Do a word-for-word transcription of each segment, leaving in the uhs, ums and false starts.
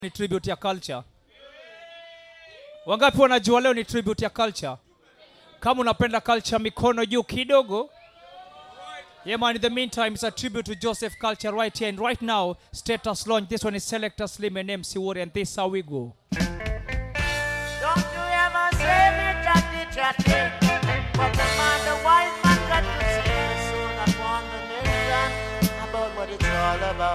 Ni tribute ya culture. Wangapi wanajua leo ni tribute ya culture? Kama unapenda culture, mikono juu kidogo. Yeah man, in the meantime, it's a tribute to Joseph Culture right here and right now. Status launch. This one is Selector Slim and M C Warrior, and this is how we go. Don't you ever say me chatty chatty, but the man, the wise man got to say soon upon the nation about what it's all about.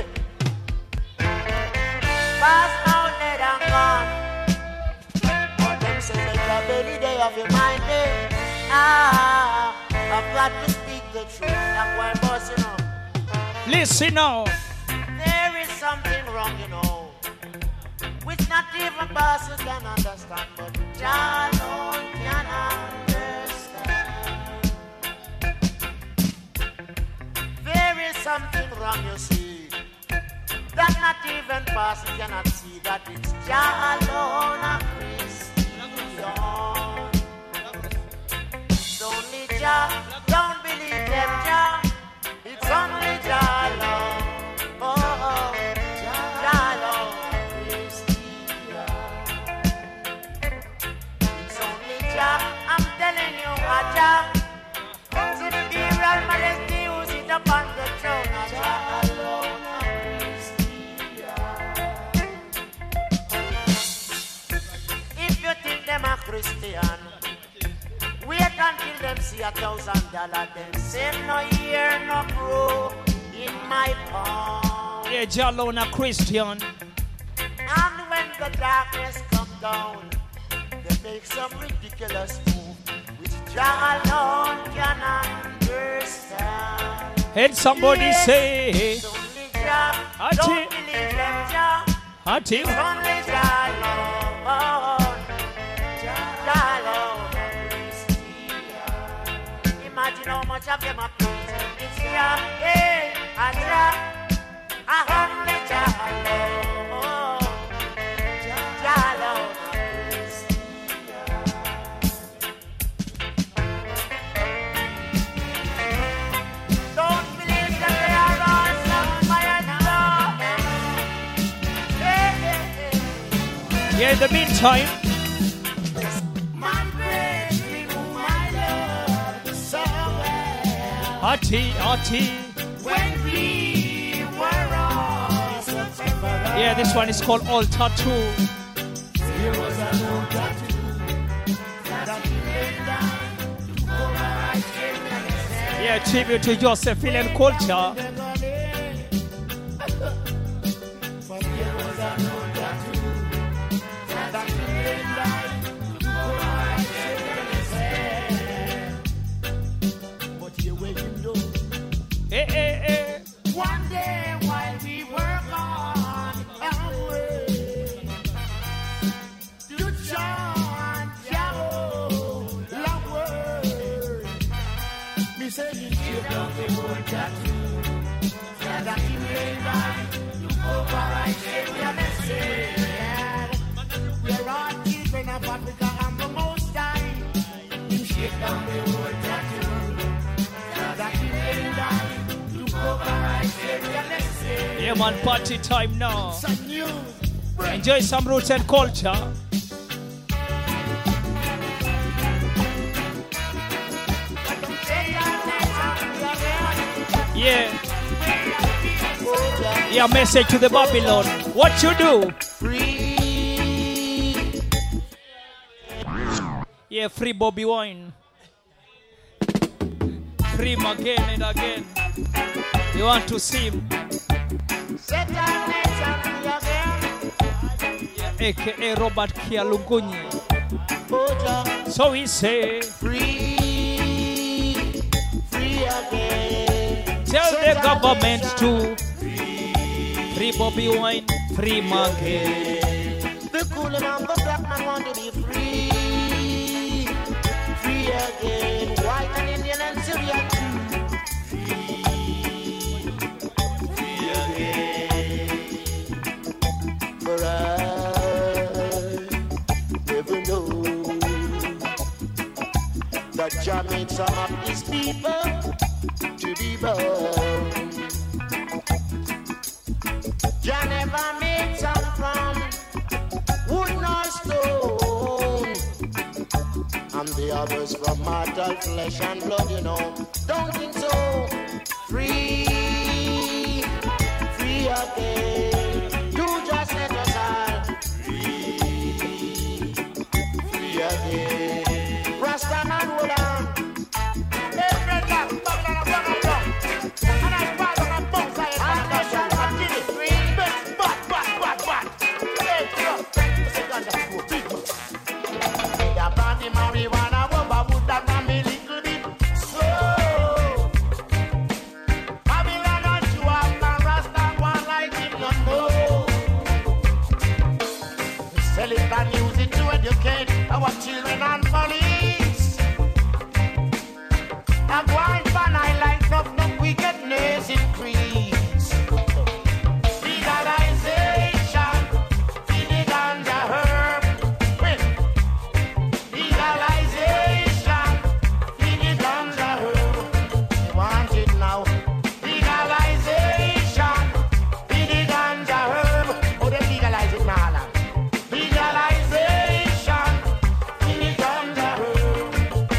Past now, dead and gone. But them say make your belly day of your mind day. Ah, I've got to speak the truth. That's why I'm bossing up. Listen now. There is something wrong, you know, which not even bosses can understand, but Jah alone can understand. There is something wrong, you see, that not even bosses cannot see, that it's Jah alone a Christian. It's only Jah, don't believe them, Jah. It's only Jah alone. Oh, oh, Jah alone, Christian. It's only Jah, I'm telling you, Jah. To the real majesty who sit upon the throne, Jah alone, Christian. If you think them a Christian, wait until them see a thousand dollar, then say no year, no grow in my palm. Yeah, Jah alone a Christian. And when the darkness come down, they make some ridiculous move, which Jah alone can understand. And somebody Yes, say, it's only Jah, Ati. don't believe them, Jah. Ati. It's only Jah alone, Jah alone, Christian. Imagine how much of them are preaching this Jah, hey, a Jah, a only Jah alone, Jah alone, Christian. Don't believe that they are all some fire now. Hey, hey, hey. Yeah, in the meantime, My grace remove my love so well. Ati, Ati. When we were all so separate, Yeah, this one is called All Tattoo. there was a no tattoo that he laid down over my chin and his head. Yeah, tribute to Joseph and Culture. But there was a no tattoo that he laid down over my chin and his head. But here where you know, Eh, eh, eh. one day while we were gone away to John Joe love word, me say you should down the whole tattoo that he laid on over our shame and said, we're all children of Africa and the Most High. You shake down the whole tattoo that he laid on. Yeah, man, party time now. Some news. Enjoy some roots and culture. Yeah. Yeah, message to the Babylon. What you do? Free. Yeah, free Bobby Wine. Free him again and again. You want to see him? Set our nation free again. Yeah, A K A Robert Kialungunyi. Oja. So he say, Free. Free again. tell Set the our government nation to free Bobby Wine, free Market. The cool and the black man want to be free. Free again. White and Indian and Syrian too. For I never know that Jah made some of his people to be bound. Jah never made some from others from mortal flesh and blood, you know. Don't think so. Free, free again. You just let us all free, free again. Rasta man, hold on. Hey, friend, that Babylon, I'm gonna go. And I pass on a box, I am gonna go. I'm gonna free. But, but, but, but. Hey, go. That's a big man. The body marijuana, but would that man be little bit slow? Babylon and you have man Rasta one like him not know. We sell it and use it to educate our children and police. A grind fan I like enough, no wickedness increase. Legalization, in the ganja herb. Wait. Legalization, in the ganja herb. They want it now. Legalization, in the ganja herb. Oh, they legalize it now. Now. Legalization, in the ganja herb.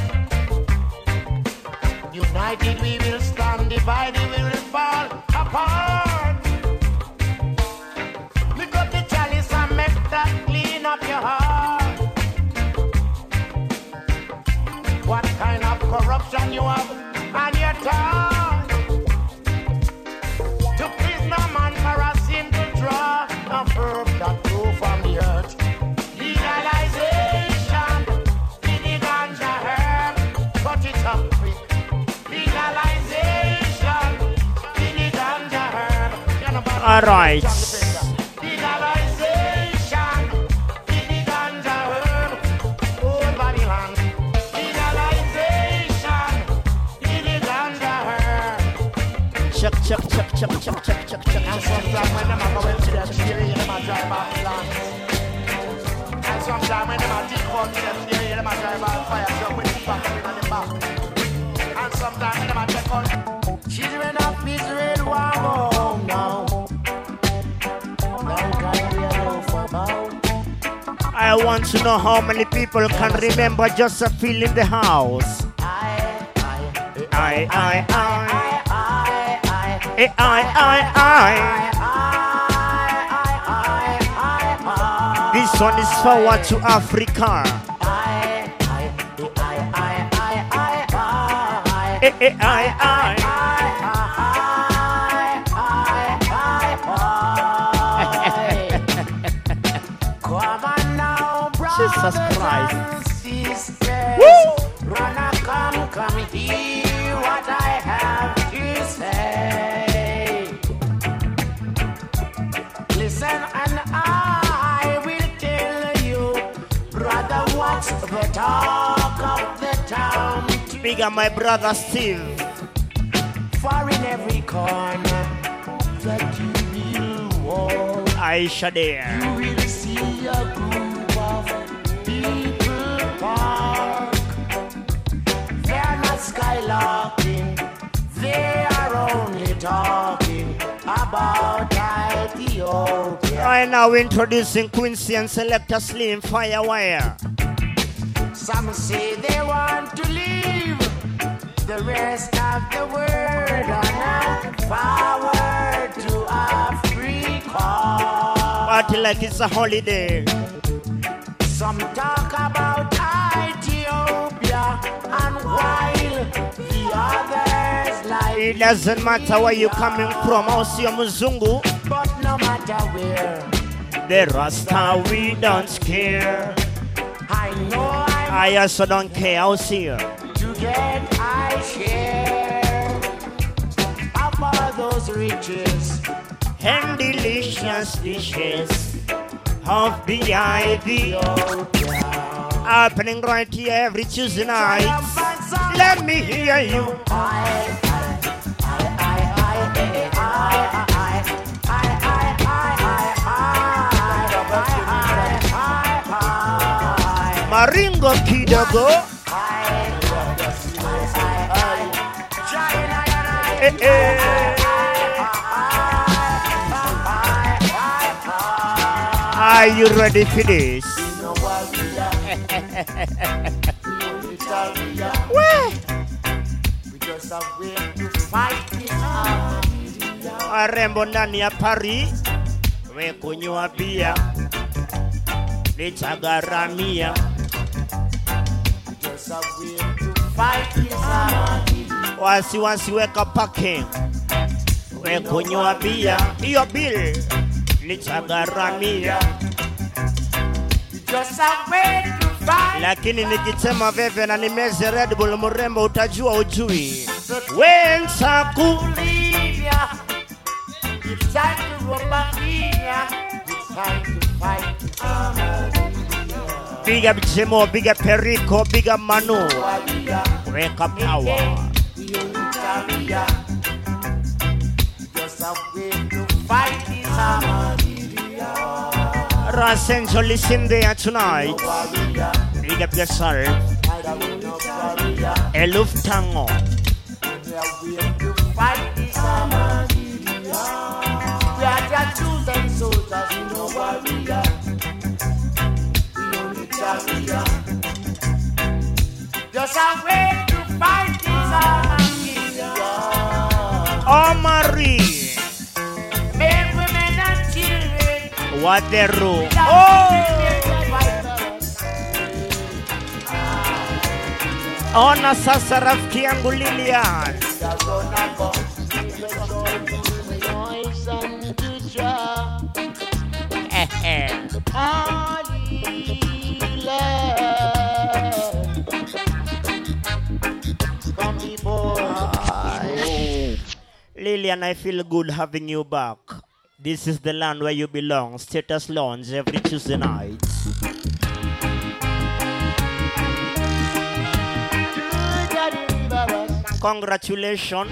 United we will stand, divided we will fall apart. Lick up the chalice and make that clean up your heart. What kind of corruption you have on your tongue? To prisoner man for a simple draw a herb that grew from the earth. Legalization, in the ganja herb, cut it up quick. Legalization, in the ganja herb. You know about All right. legalization, in the ganja herb. Old Babylon. Legalization, in the ganja herb. Check, check, check, check, check, check, check, check, And check. sometimes when them a go into them theory, them a drive off land. And sometimes when them a think about them theory, them a drive off fire truck with the back in the back. And sometimes when them a check out children of Israel want go home now. Long time we are now for about. I want to know how many people can remember Josephine in the house. I, I, I, I, I, I, I, I, I. This one is forward to Africa. Eh, eh, I, I. Come on now, Jesus brothers Christ. and sisters. Woo! Run and come, come hear what I have to say. Listen and I will tell you, brother, what's the talk of the town? Big up my brother Steve. For in every corner that you will walk, Aisha there. you will see a group of people park. They are not skylarking, they are only talking about Ethiopia. Right now introducing Quincy and Selector Slim Firewire. Some say they want to leave the rest of the world on forward to Africa. Party like it's a holiday. Some talk about Ethiopia, and while the others like It doesn't matter where you're coming from, how see your Muzungu. but no matter where, The Rasta, we don't care. I know I'm I also don't care, how see you. to get I share of all those riches. And delicious dishes of the Ivy. Happening right here every Tuesday night. Let me hear you. Maringo Kidogo. Eh, eh. Are you ready for this? warrior. Where? We just have way to fight this army. Arembo ndani ya Paris, we kunywa bia, litagaramia. We just have way to fight this army. Wasi wasi weka parking, we kunywa bia, iyo bill, litagaramia. We just have way to fight. Lakini nikisema veve na nimeze Red Bull mrembo utajua ujui. Wensaku Bolivia. It's time to run back here. It's time to fight this army. big up Jemo, big up Perico, big up Manu. Warrior. Wake up power. We only warrior. Just have way to fight this army. Los Angeles in there tonight. Warrior. Big up yourself. I don't know warrior. Eluf Tango. We have way to fight this army. We are just chosen soldiers, we know warrior. We only warrior. Just a way to fight this army. Oh Marie. Men, women and children. What the room? Oh! Ona sasa rafiki yangu Lilian. Eh eh. Lilian, I feel good having you back. This is the land where you belong. Status Lounge every Tuesday night. Congratulations.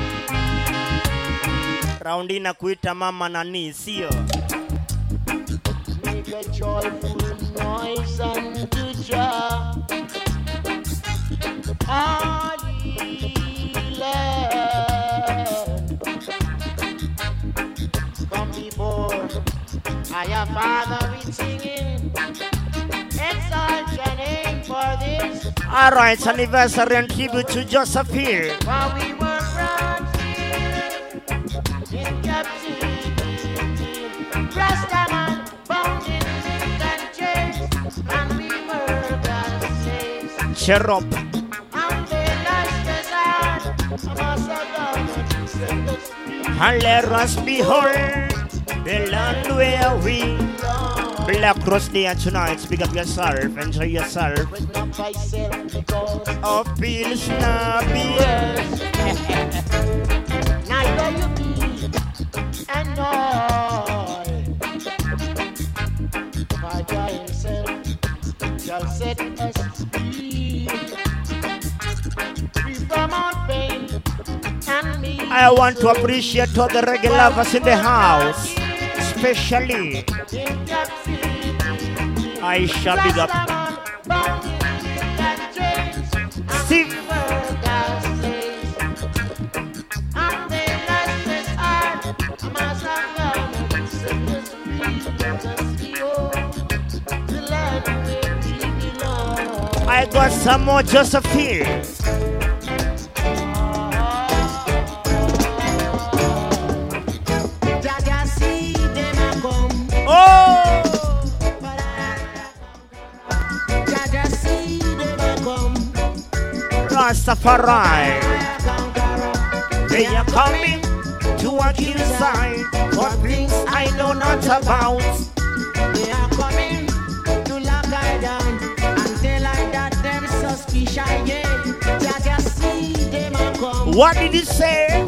Raundi na kuita mama nani, sio? Make a joyful noise unto Jah. Holy land. Come before our Father in singing. Exalt your name for this. Alright, anniversary and tribute to Josephine. While we were brought in captivity, Rastaman bound in zinc and chains, and we were God's slaves. Cherub. And they lashed us out, amongst the government to set us free. And let us behold the land where we Black Cross Day tonight. Speak up yourself, enjoy yourself. But not myself because Of pills na beer. neither you be and all. My God himself shall set us free. Free from all pain and me. I want to appreciate all the reggae lovers in the house. Especially In captivity. Aisha, big up. Rastaman bound in zinc and chains, and Steve. we were God's slaves. And they lashed us hard, amongst our government, set us free. Let us behold the land where we belong. I got some more Josephine. Jaja see them a come. Oh! Jaja see them a come. Rastafari. Conqueror. They are coming to a kill side. What things I know not about. They are coming to lock I down and tell I that them suspicious, yeah. Jaja see them a come. What did he say?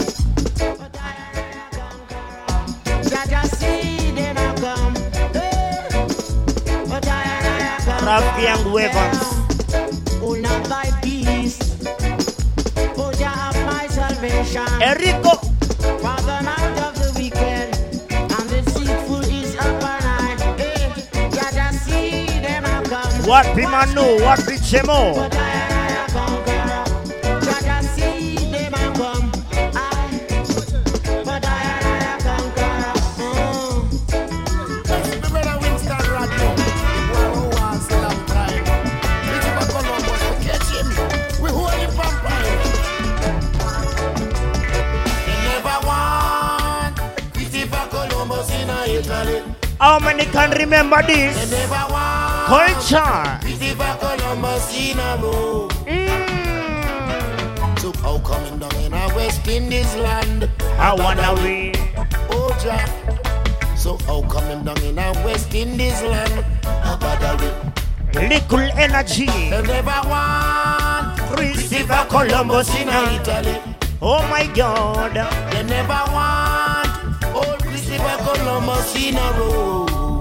Jaja see them a come. Hey. But I Rafiki yangu Evans. who not thy peace. Oh, Jah have my salvation. Erico. For the mouth of the wicked and the deceitful is upon high. Hey, Jaja see them a come. What be Manu? What be Chemo? But I am a conqueror. Jaja see them a come. I, but I am a conqueror. Mm. My brother Winston Rodney, who wants a long time. If you Columbus to catch him, we How many can remember this? They never want Culture. Christopher Columbus in a row. Mm. So how coming down in a West Indies land? I wanna win. Oh, Jack. So how coming down in a West Indies land? Little energy. They never want Christopher Columbus in a Italy. Oh my God. They never want old Christopher Columbus in a row.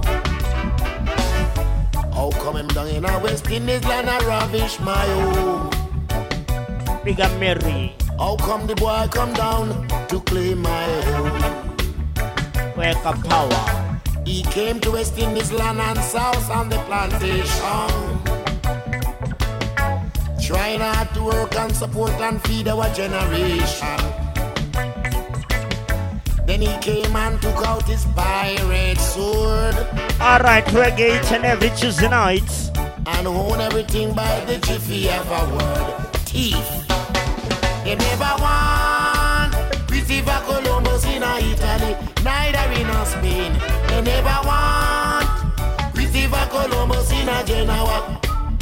How come him down in a West Indies land and ravish my home? Bigger Mary. How come the boy come down to claim my home? Wake up power. He came to West Indies land and south on the plantation, trying hard to work and support and feed our generation. Then he came and took out his pirate sword. Alright, reggae each and every Tuesday night. And own everything by the jiffy of a word. Thief. They never want Christopher Columbus in Italy, neither in Spain. They never want Christopher Columbus in a Genoa.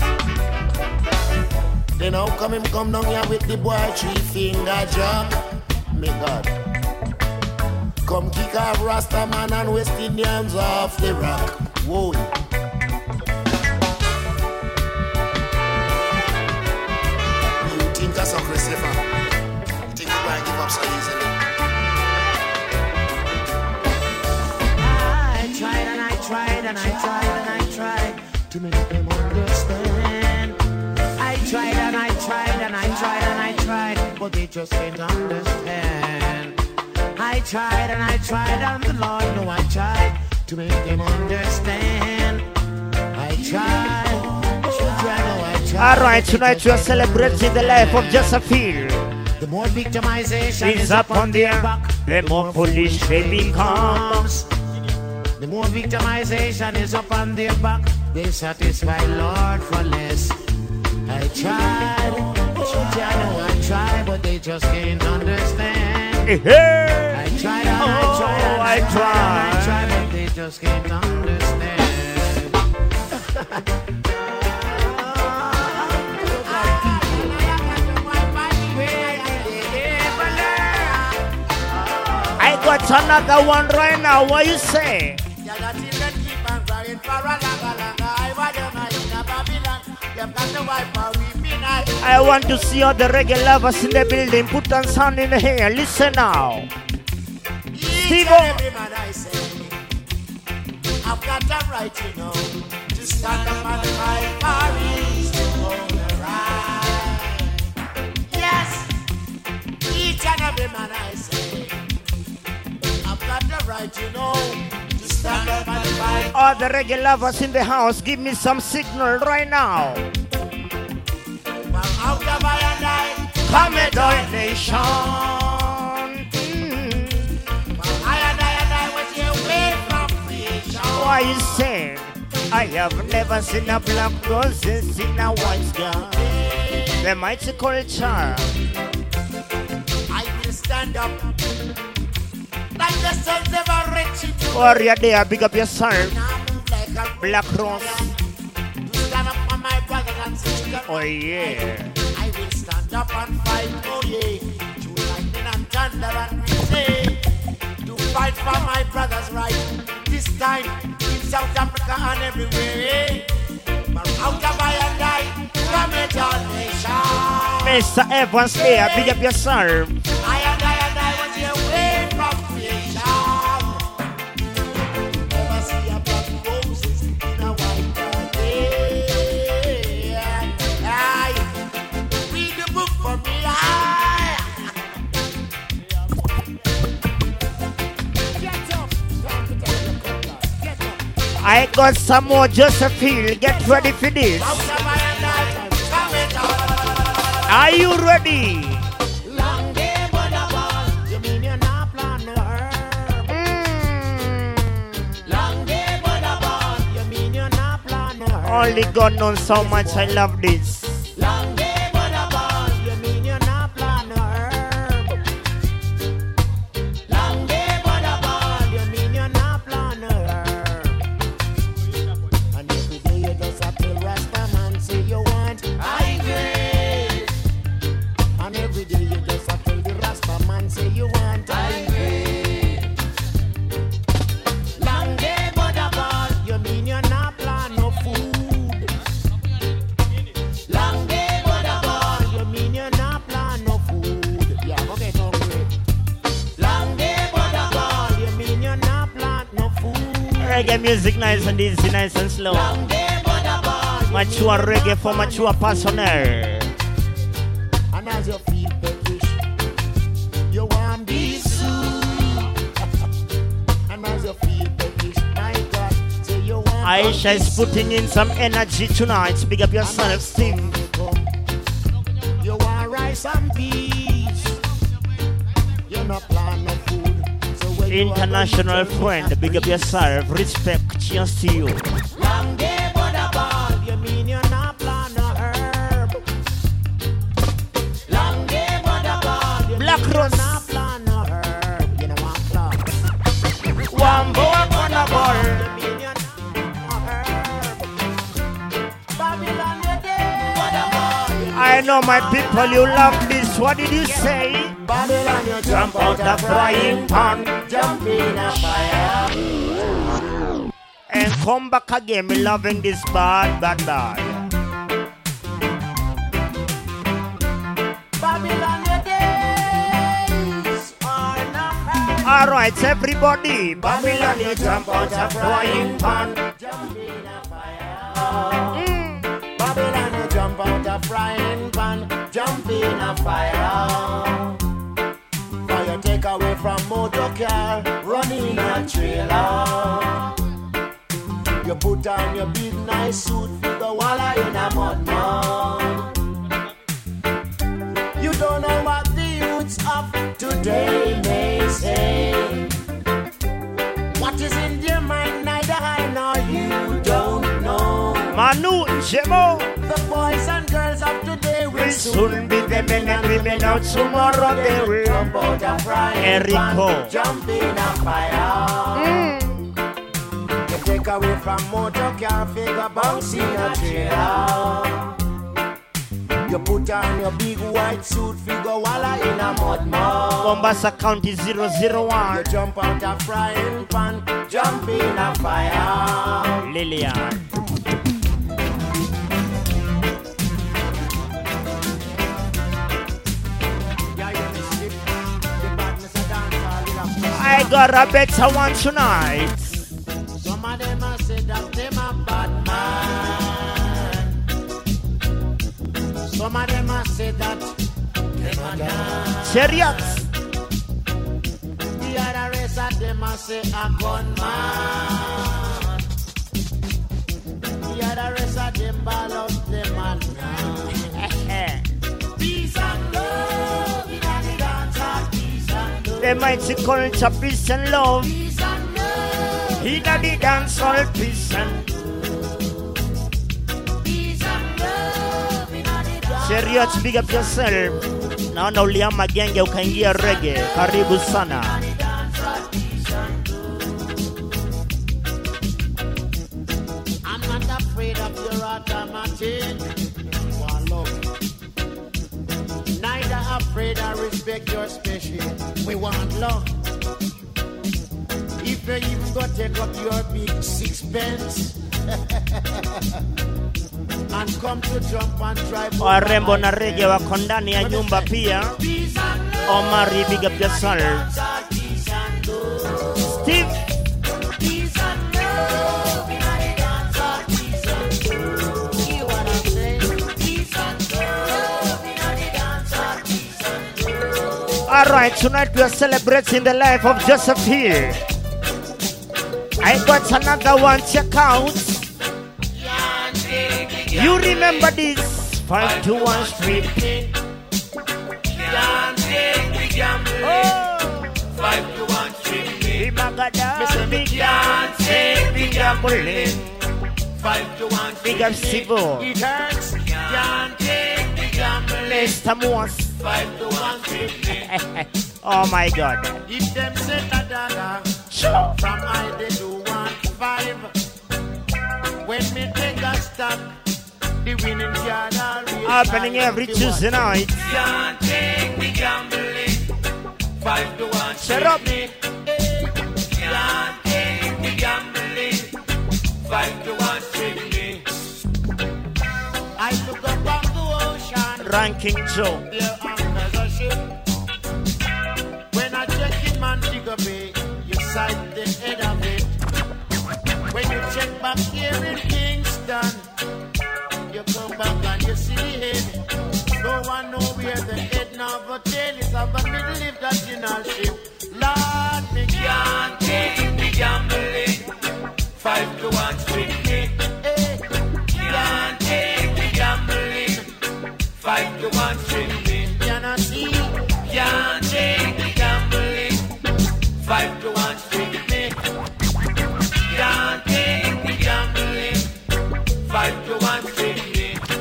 Then how come him come down here with the boy three finger jack? Me God. Come kick off Rasta man and West Indians off the rock. Whoa. You think that's a Christopher? You think we're going to give up so easily? I tried and I tried and I tried and I tried to make them understand. I tried and I tried and I tried and I tried, but they just can't understand. I tried and I tried and the Lord know I tried to make them understand. I tried, children know I tried. Alright, tonight we are celebrating the life of Josephine. The more victimization Is upon their back, the more foolish they become. The more victimization is upon their back, they satisfy Lord for less. I tried, children know I tried, but they just can't understand. Hey. I tried and I tried and Oh, I I tried and I tried. tried, but they just can't understand. I got another one right now. What you say? I want to see all the reggae lovers in the building. Put on sound in the air. Listen now. Steve, I've got a right, you know, to stand up and fight for his own right. Yes, each and every man I say, I've got a right, you know, to stand up and fight. all the reggae lovers in the house, give me some signal right now. From out of I and I, Come at our nation. from I and I and I was away from creation. Why you say? I have never seen a black roses in a white sky. The mighty culture. I will stand up like the sons of a rich Warrior there, big up yourself. like a Black Rose. to stand up for my brothers and sisters. Oh yeah. I will stand up and fight, oh yeah, to lightning and thunder and we say, to fight for my brothers' right. This time in South Africa and everywhere. But out of I and I, from it all nation. Mister Evans there, big up yourself. I and I and I was away from creation. Never see a black roses in a white body. Aye. Read the book for me. Aye. Get up. Get up. I got some more Josephine. Get ready for this. Out of I and I, from it all. Are you ready? Long day, but a ball. You mean you're not planning to hurt? Mm. Long day, but a ball. You mean you're not planning to hurt? Only God knows how much I love this. Long day, but a ball. You mean you're not planning to hurt? Long day, but a ball. You mean you're not planning to hurt? music nice and easy, nice and slow. Mature reggae for mature personnel. And as you feel peckish, you want be soon. And as you feel peckish, my God, say you want. Aisha is putting in some energy tonight. Big up yourself, Steve. You want rice and peas. You're not plan of food. So when International you friend, big up yourself. Respect, cheers to you. Long day for the ball. You mean you're not plan no herb. Long day for the ball. You Black mean Rose. you're not plan no herb. You know what plan. One boy on the ball. You mean you're not no herb. Babylon, you day for the ball. I know my people, you love this. What did you say? Babylon, you jump out the frying pan, jump in a fire. And come back again, me loving this bad, bad, bad. Babylon, your days are numbered. Alright, everybody. Babylon, you jump out the frying pan, jump in a fire. Mm. Babylon, you jump out the frying pan, jump in a fire. Fire take away from motor car, running a trailer. You put on your big nice suit, figure walla in a mud mud. You don't know what the youths of today may say. What is in their mind, neither I nor you don't know. Manu, Jemo. The boys and girls of today will Will soon soon be the men and women out tomorrow. They will. jump out a frying Enrico. pan, jump in a fire. Mm. You take away from motor car, figure bounce in a trailer. You put on your big white suit, figure walla in a mud mud. Mombasa County zero zero You one. jump out a frying pan, jump in a fire. Lillian. Yeah, you may slip. The badness of dancehall in a I got a better one tonight. Some of them a say that them a bad man. Some of them a say that them a dance. Chariots. The other rest of them a say a gunman. The other rest of them ball out them a dance. Peace and love in the dancehall. Peace and love. The mighty culture, peace and love. Peace and love. He that the dance all peace and Peace and love in the dancehall. Chariots, big up yourself. Naona uliama genge ukaingia reggae. Karibu sana. I'm not afraid of your automatic. One love. Neither afraid I respect your special. We want love. If you even go take up your big sixpence and come to jump and drive Warembo na reggae wako ndani ya nyumba pia. Peace and love. Omari, big up yourself. Peace and love. Steve. Peace and love in the dancehall. Peace and love. Hear what I'm saying? Peace and love in the dancehall. Peace and love. Alright, tonight we are celebrating the life of Joseph Hill. I got another one, check out. You remember this? five two one Street. Can't take the gambling. Oh, Five to one street. Imagada, big can't take the gambling. Five to one Big up Sivo. It hurts. Can't take the gambling. Mister Moss. Five to one street. Oh my God. If them set a dollar Sure. from I they do one five. When me take a stock, the winning card always Happening high every fifty-one. Tuesday night. Can't take the gambling. Five to one. Shut up. Can't take the gambling. Five to one strictly. I look up on the ocean. Ranking Joe. There anchors a ship. When I check in man figure bay, you sight the head of it. When you check back here in Kingston, you come back and you see him. No one know where the head never tail is of the middle of that general ship. Lord, me can't take the gambling. Five to one street me. Hey, can't take the gambling. Five to one street me. Can I see? Can't take the gambling. Five to one street me. Can't take the gambling. Five to one street me.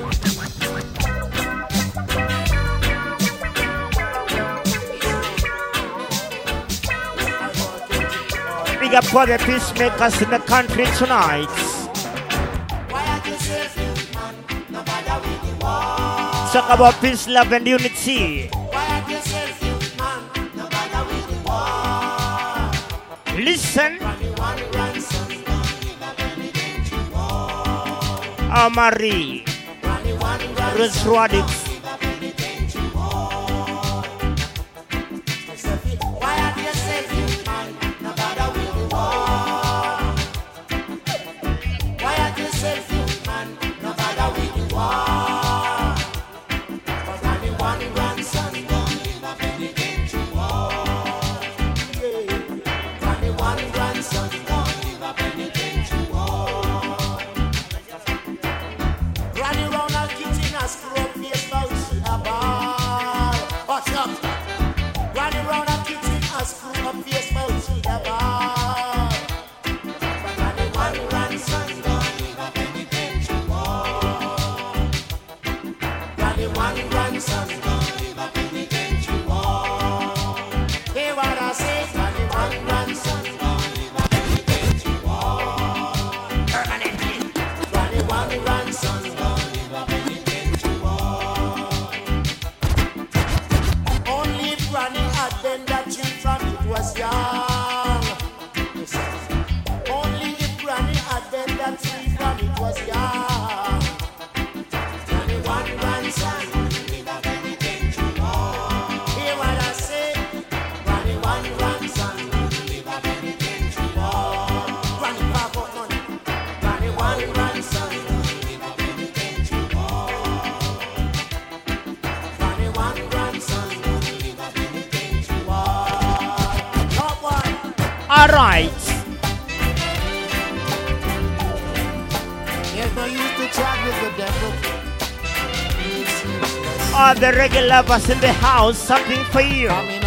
Big up for the peacemakers in the country tonight. Talk about peace, love, and unity. Listen. Amari. Rose Radix. All right. All the reggae lovers in the house, something for you.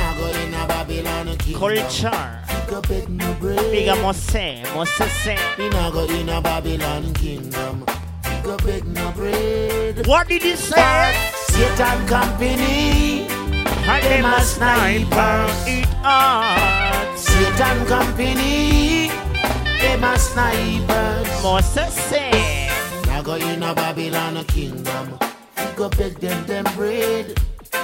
Culture. Big Mose, Mose say. What did he say? Satan company. And they must sniper it out. Satan company. They must snipers. Moses say. Now go in a Babylon kingdom. Go beg them them bread.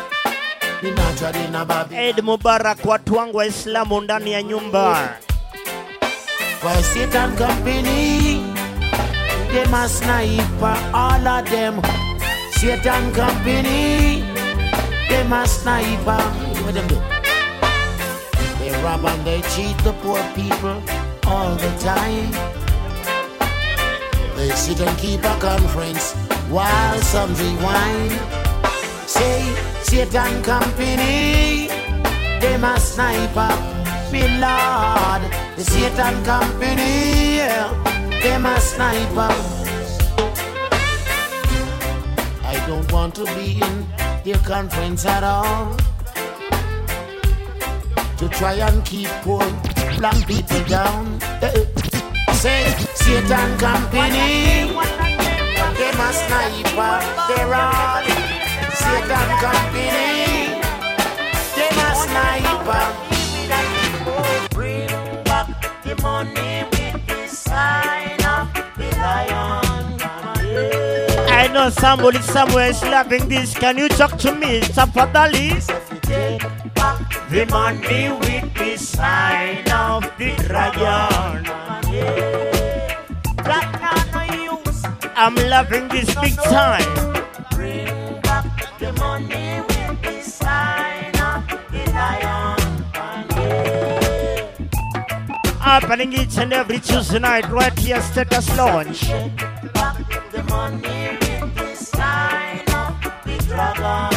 Eid Mubarak, watu wangu wa Islamu ndani ya nyumba. Well, Satan company, they must sniper all of them. Satan company, they must sniper. What them do? They rob and they cheat the poor people all the time. They sit and keep a conference while some drink wine. Say, Satan company, they must sniper. Me Lord, the Satan company, yeah, they must sniper. I don't want to be in their conference at all, to try and keep poor black people down. Say, Satan company, they must sniper. They're all Satan company, they must sniper. Bring back the money with the sign of the lion. I know somebody somewhere is loving this. Can you talk to me, Sapadali? Take back The money with the sign of the dragon. I'm loving this big time. Bring back the money with the sign of the lion. Happening each and every Tuesday night right here, Status Lounge. Back the money with the sign of the dragon.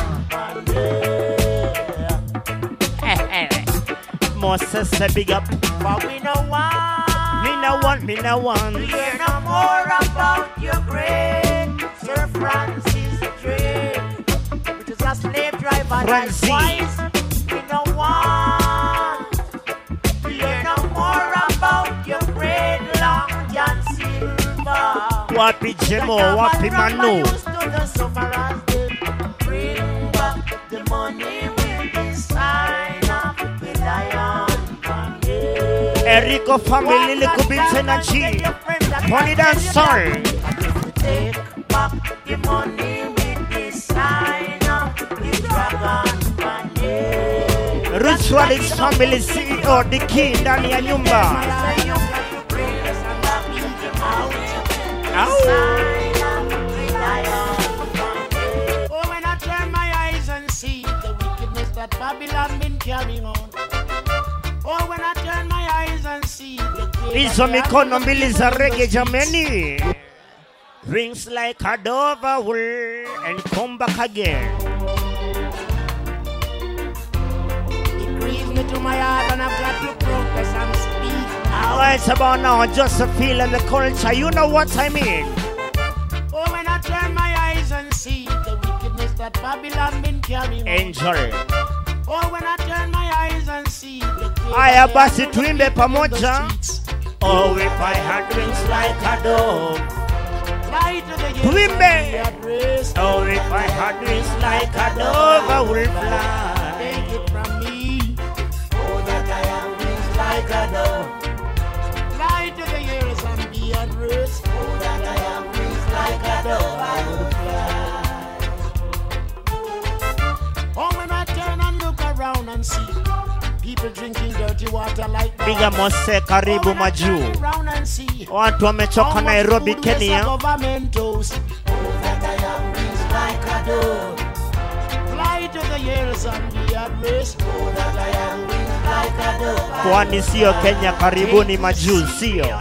Moses say big up. But we no want. Me no want, me no want. We hear no more about your great Sir Francis Drake, which is a slave driver. Francis. Likewise, we no want. We hear no more about your great Long John Silver. Wapi Jemo, Wapi Manu. Used to the sufferers, they bring back the money with the sign of the lion. Erico family, little bit energy. Money dance song. Take back the money with the sign of the dragon. Ritualist family C E O, the king, ndani ya nyumba. Oh, when I turn my eyes and see the wickedness that Babylon been carrying on. Oh, when I turn my eyes and see the Hizo mikono mbili za reggae jameni. Rings like a Dover will and come back again. It grieves me to my heart and I've got to progress and speak. Right about now, just a feel and the culture, you know what I mean. Oh, when I turn my eyes and see the wickedness that Babylon been carrying on. Angel. Oh, when I turn my eyes and see the Aya basi tuimbe pamoja. Oh, if I had wings like a dove. Tuimbe. Oh, if I had wings like a dove, I would fly. Take it from me. Oh, that I have wings like a dove. Fly to the hills and be at rest. Oh, that I have wings like a dove, I would fly. Oh, when I turn and look around and see people drinking dirty water like that. Piga Mose karibu maju. Watu wamechoka Nairobi, Kenya. Kwani sio Kenya, karibuni maju, sio?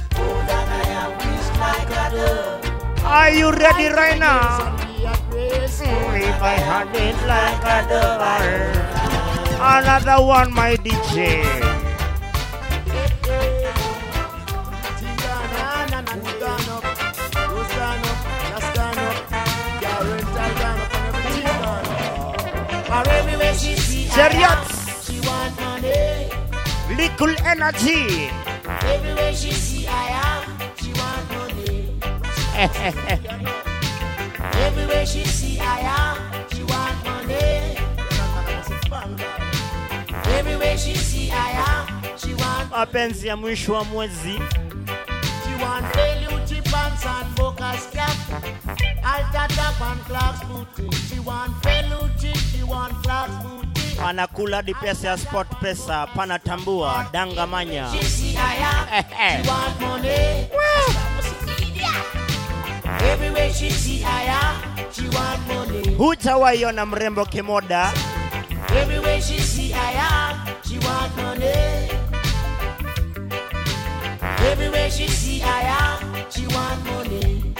Are you ready right now? If I had it like a dove. Another one, my D J. Chariots. She want money. Little energy. Everywhere she see I am, she want money. Everywhere she see I am, she want money. Everywhere she see I am, she want mapenzi ya mwisho wa mwezi. She want Felucci pants and focus cap, alta top and Clarks booty. She want Felucci, she want Clarks booty. Anakula di pesa ya sport pesa, panatambua, dangamanya. She see I am, she want money. Everywhere she see I am, she want money. Hutawaiona mrembo kimoda. Everywhere she see I am, she want money. Everywhere she see I am, she want money.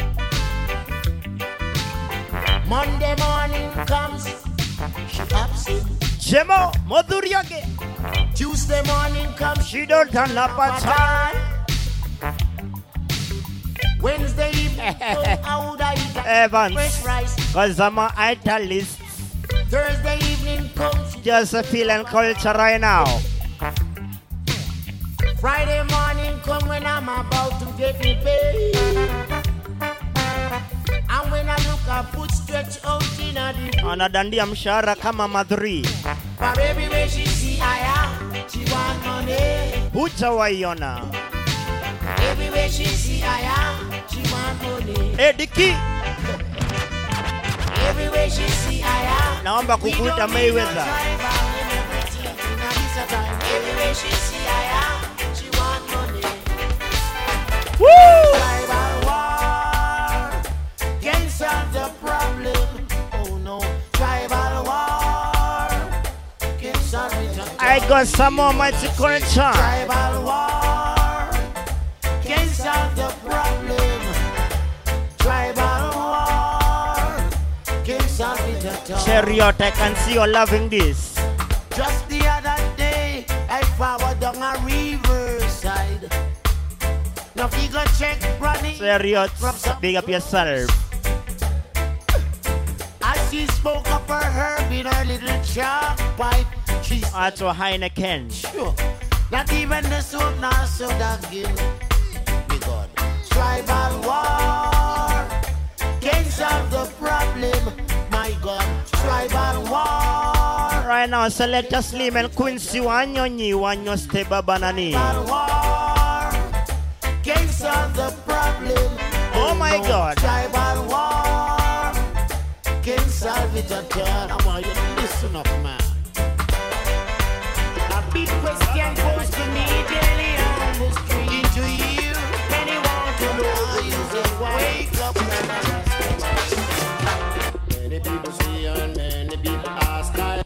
Monday morning comes, she absent. Jemo, Moduriage. Tuesday morning comes, she don't turn up at time. Wednesday evening, how would I eat Evans, fresh rice? Cause I'm an italist. Thursday evening comes, just a feeling culture right now. Friday morning come when I'm about to get me paid. And when I look I put stretch out in a the anadandia mshahara kama madhuri. For everywhere she see I am, she want money. Hutawaiona. Everywhere she see I am, she want money. Hey Diki. Everywhere she see I am. Naomba kukuita Mayweather. Everywhere she see I am, she want money. Woo! Tribal war can't solve the problem. Oh no, tribal war can't solve it. I got some more mighty culture. Tribal war Chariot, I can see you're loving this. Just the other day, I forward down a riverside. Now if you go check running. Chariot, big up yourself. As she spoke up her herb in her little chalk pipe, she said, That's a Heineken. sure, not even the soap nor soda again. Me God, tribal war can't solve the problem. My God, tribal war. Right now, Selector Slim and Quincy Wanyonyi Wanyo Steba Banani. Tribal war can't solve the problem. Oh my No God. Tribal war can't solve it at all. I want you to listen up, man. A big question posed to me daily on the street. Into you, anyone to know the reason why. Wake up, man. Many people see and many people ask. I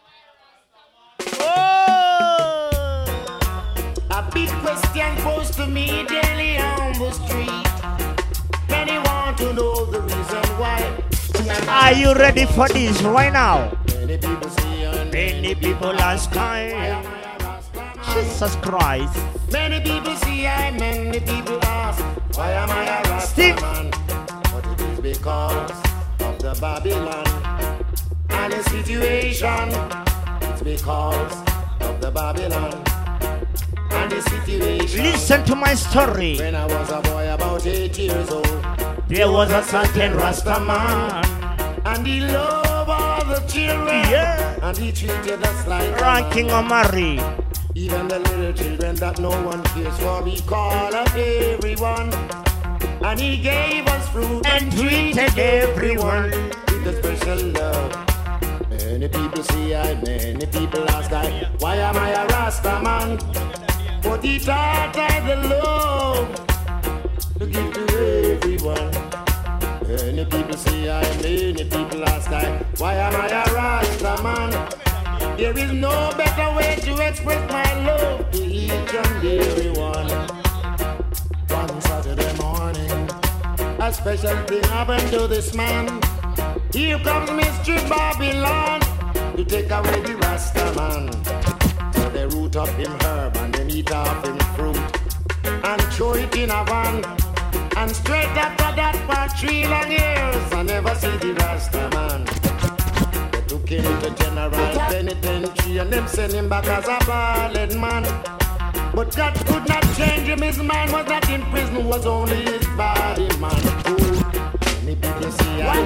Oh! A big question posed to me daily on the street. Many want to know the reason why. Are you ready for this right now? Many people see and Many people ask I. Jesus Christ. Many people see and many people ask, why am I a Rasta Steve. man? But it is because of the Babylon and the situation. It's because of the Babylon and the situation. Listen to my story. When I was a boy about eight years old, There was a certain Rasta man. and he loved all the children, Yeah. and he treated us like a Ranking man. Omari. Even the little children that no one cares for, he called up everyone, and he gave us fruit And treated everyone. with a special love. Many people see I, many people ask I, why am I a Rasta man? But he taught I the love to give to everyone. Many people see I, many people ask I, why am I a Rasta man? There is no better way to express my love to each and everyone. One Saturday morning, a special thing happened to this man. Here comes Mister Babylon to take away the Rasta man. So they root up him herb and then eat off him fruit and throw it in a van. And straight after that for three long years, I never see the Rasta man. They took him to General Penitentiary and them sent him back as a ballad man. But God could not change him, his mind was not in prison, was only his body, man. Ooh. Many people see I,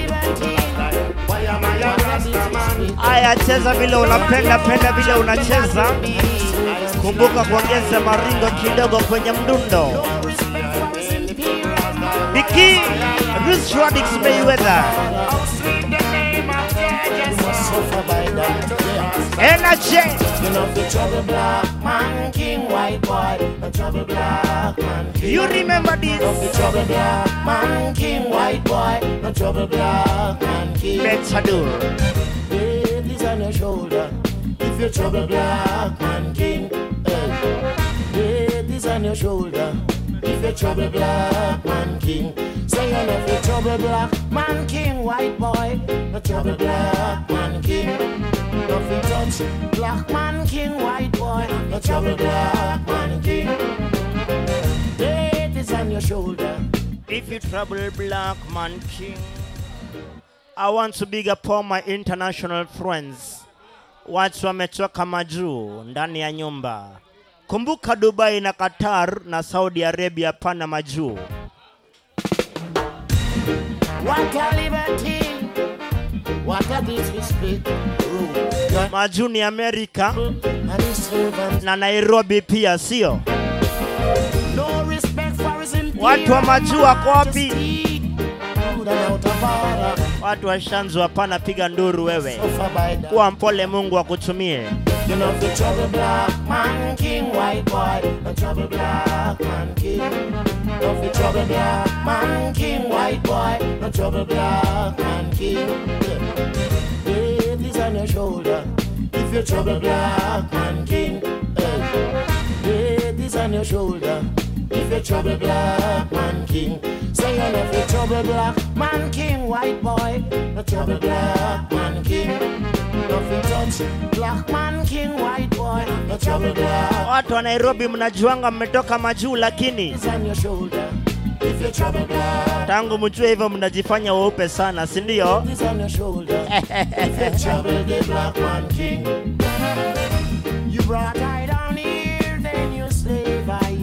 why am I a Rasta man? Aya, cheza vile unapenda, penda vile unacheza. Kumbuka kuongeza maringo kidogo kwenye mdundo. Biki, Rich Radix Mayweather. Energy. You know the trouble black man king, white boy, the trouble black man king. You remember The this? trouble black man king, white boy, the trouble black man king. Betsadur. Ladies on your shoulder, if you're trouble black man king. Hey. Ladies on your shoulder, if you're trouble black man king. Say I love the trouble black man king, white boy, the trouble black man king. Don't you touch black man king, white boy, the trouble black man king. Ladies on your shoulder. If you trouble black man king. I want to big up all my international friends. Watu wametoka majuu ndani ya nyumba. Kumbuka Dubai na Qatar na Saudi Arabia pana majuu. What a liberty, what a disrespect. Majuu ni Amerika And his servants, na Nairobi pia, sio? no respect for his imperial Watu wa majuu wako wapi? majesty. Rude and out of order, Watu wa Shanzu hapana, piga nduru wewe. suffer by that. Kuwa mpole, Mungu akutumie. You know the trouble black man king, white boy, the trouble black man king. Love the trouble black man king, white boy, the trouble black man king. Ladies on your shoulder, if you're trouble black man king. Hey. Ladies on your shoulder, if you're trouble black man king. Say I love the trouble black man king, white boy, the trouble black man king. Nothing touch black man king, white boy, no trouble black. Watu wa Nairobi mnajuanga mmetoka majuu, lakini It's on your shoulder. If you trouble black, tangu mjue hivyo mnajifanya weupe sana, si ndio? it's on your shoulder. If you trouble the black man king. You brought I down here, then you slave I.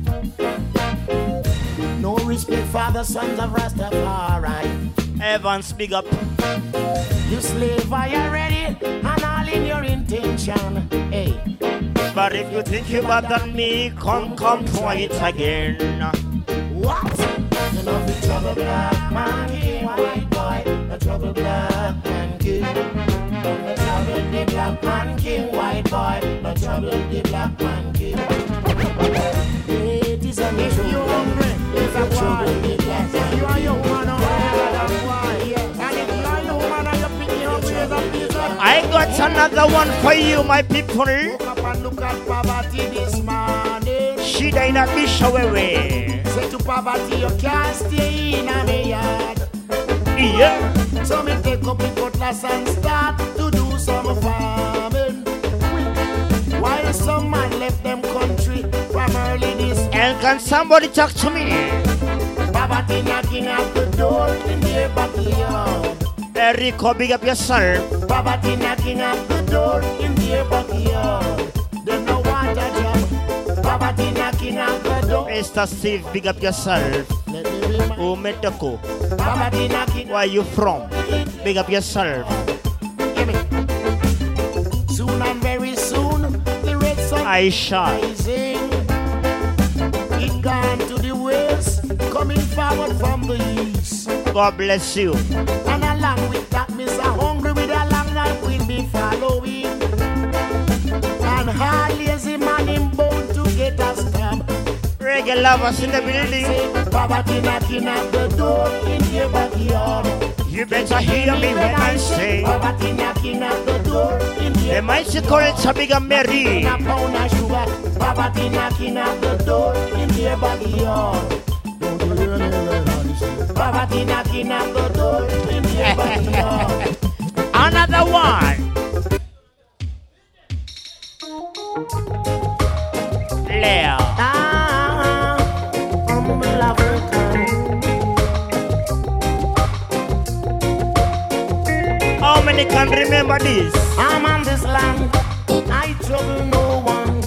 No respect for the sons of Rastafari. Evans, big up. You slave I already, and all in your intention. Hey, But if you think you better than me, come, come, try it again. what? You know the trouble black man king, white boy, the trouble black man king. The trouble the black man king, white boy, the trouble the black man king. It is a If you hungry, it's a boy. If you are young man, I'm a boy. And if you are young man and you're picking up, it's a piece of I got another one for you, my people. Look up and look at poverty this morning. She died in a Bishawewe. Say to poverty, you can't stay in a yard. Yeah. So me take up the cutlass and start to do some farming. While some man left them country from early this And can somebody talk to me? poverty knocking at the door in their backyard. Erico, big up yourself. Poverty knocking at the door in their backyard. They no want a job. Poverty knocking at the door. Mister Steve, big up yourself. Let me be my Umetoko. poverty knocking. Where you from? Big up yourself. Give me. Soon and very soon, the red sun Aisha. rising. It gone to the west, coming forward from the east. God bless you. And along with that, Mister Hungry with a long knife will be following. And hard lazy man him bound to get a stab. Reggae lovers in the building. Say, poverty knocking at the door in your backyard. You better hear me when I say Poverty knocking at the door in the your mighty culture big and merry. a pound of sugar. Poverty knocking at the door in your backyard. Don't you hear me when I say poverty knocking at the door in your backyard. Another one. Leo. Ah, humble African. How many can remember this? I'm on this land, I trouble no one.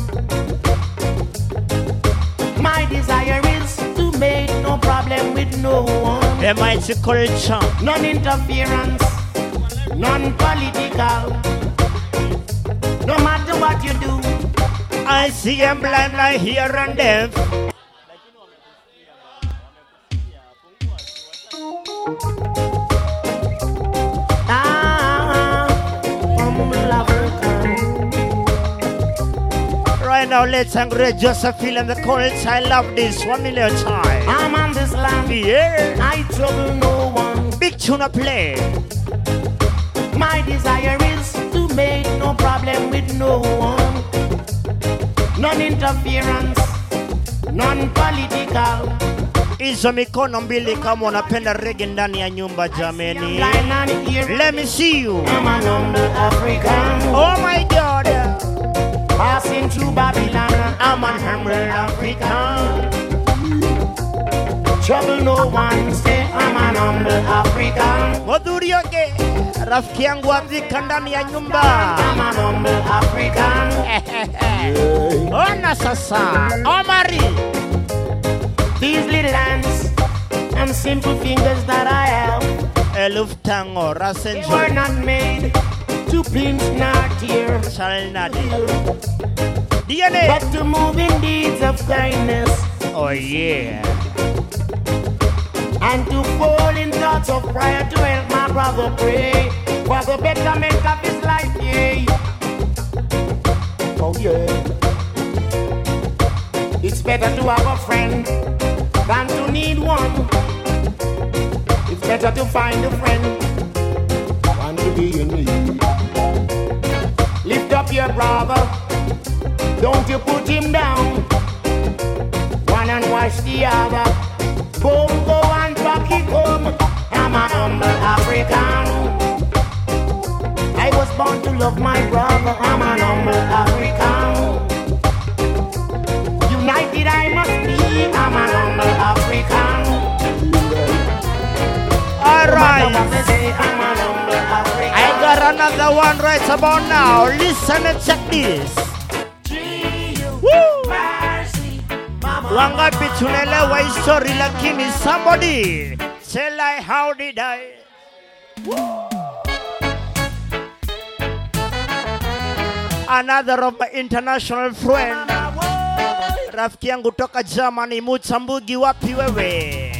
My desire is to make no problem with no one. The mighty culture. None interference, none political. No matter what you do, I see them blind, blind, here and deaf. ah, humble African. Right now, let's angry Josephine and the culture. I love this one million time. I'm on this land, Yeah. I trouble no one. Big tuna play. My desire is to make no problem with no one. None interference, none political. Hizo mikono mbili kama unapenda reggae ndani ya nyumba jameni. Blind and ear, Let me see you. I'm an humble African. Oh my God. Passing through Babylon, I'm an humble African. trouble no one, say I'm an humble African. Modurioke. Rafiki yangu Afrika ndani ya nyumba. I'm an humble African. Ona sasa. Omari. These little hands and simple fingers that I have, Eluf tango. they were Rasenjo. not made to pinch nor tear, Chalnadi. D N A. but to move in deeds of kindness Oh yeah. and to fall in thoughts of prayer to help my brother pray for the betterment of his life. Yeah. Oh yeah. It's better to have a friend than to need one. It's better to find a friend than to be in need. Lift up your brother, don't you put him down. One and wash the other. Boom, go and back it home. I'm an humble African. love my brother, I'm an humble African. United I must be, I'm an humble African. Alright. No matter what they say, I'm an humble African. I got another one right about now. Listen and check this. Woo! Wangapi tunaelewa history lakini somebody tell I how did I. Woo! Another of my international friend. Rafiki yangu toka Germany, Mutambugi wapi wewe?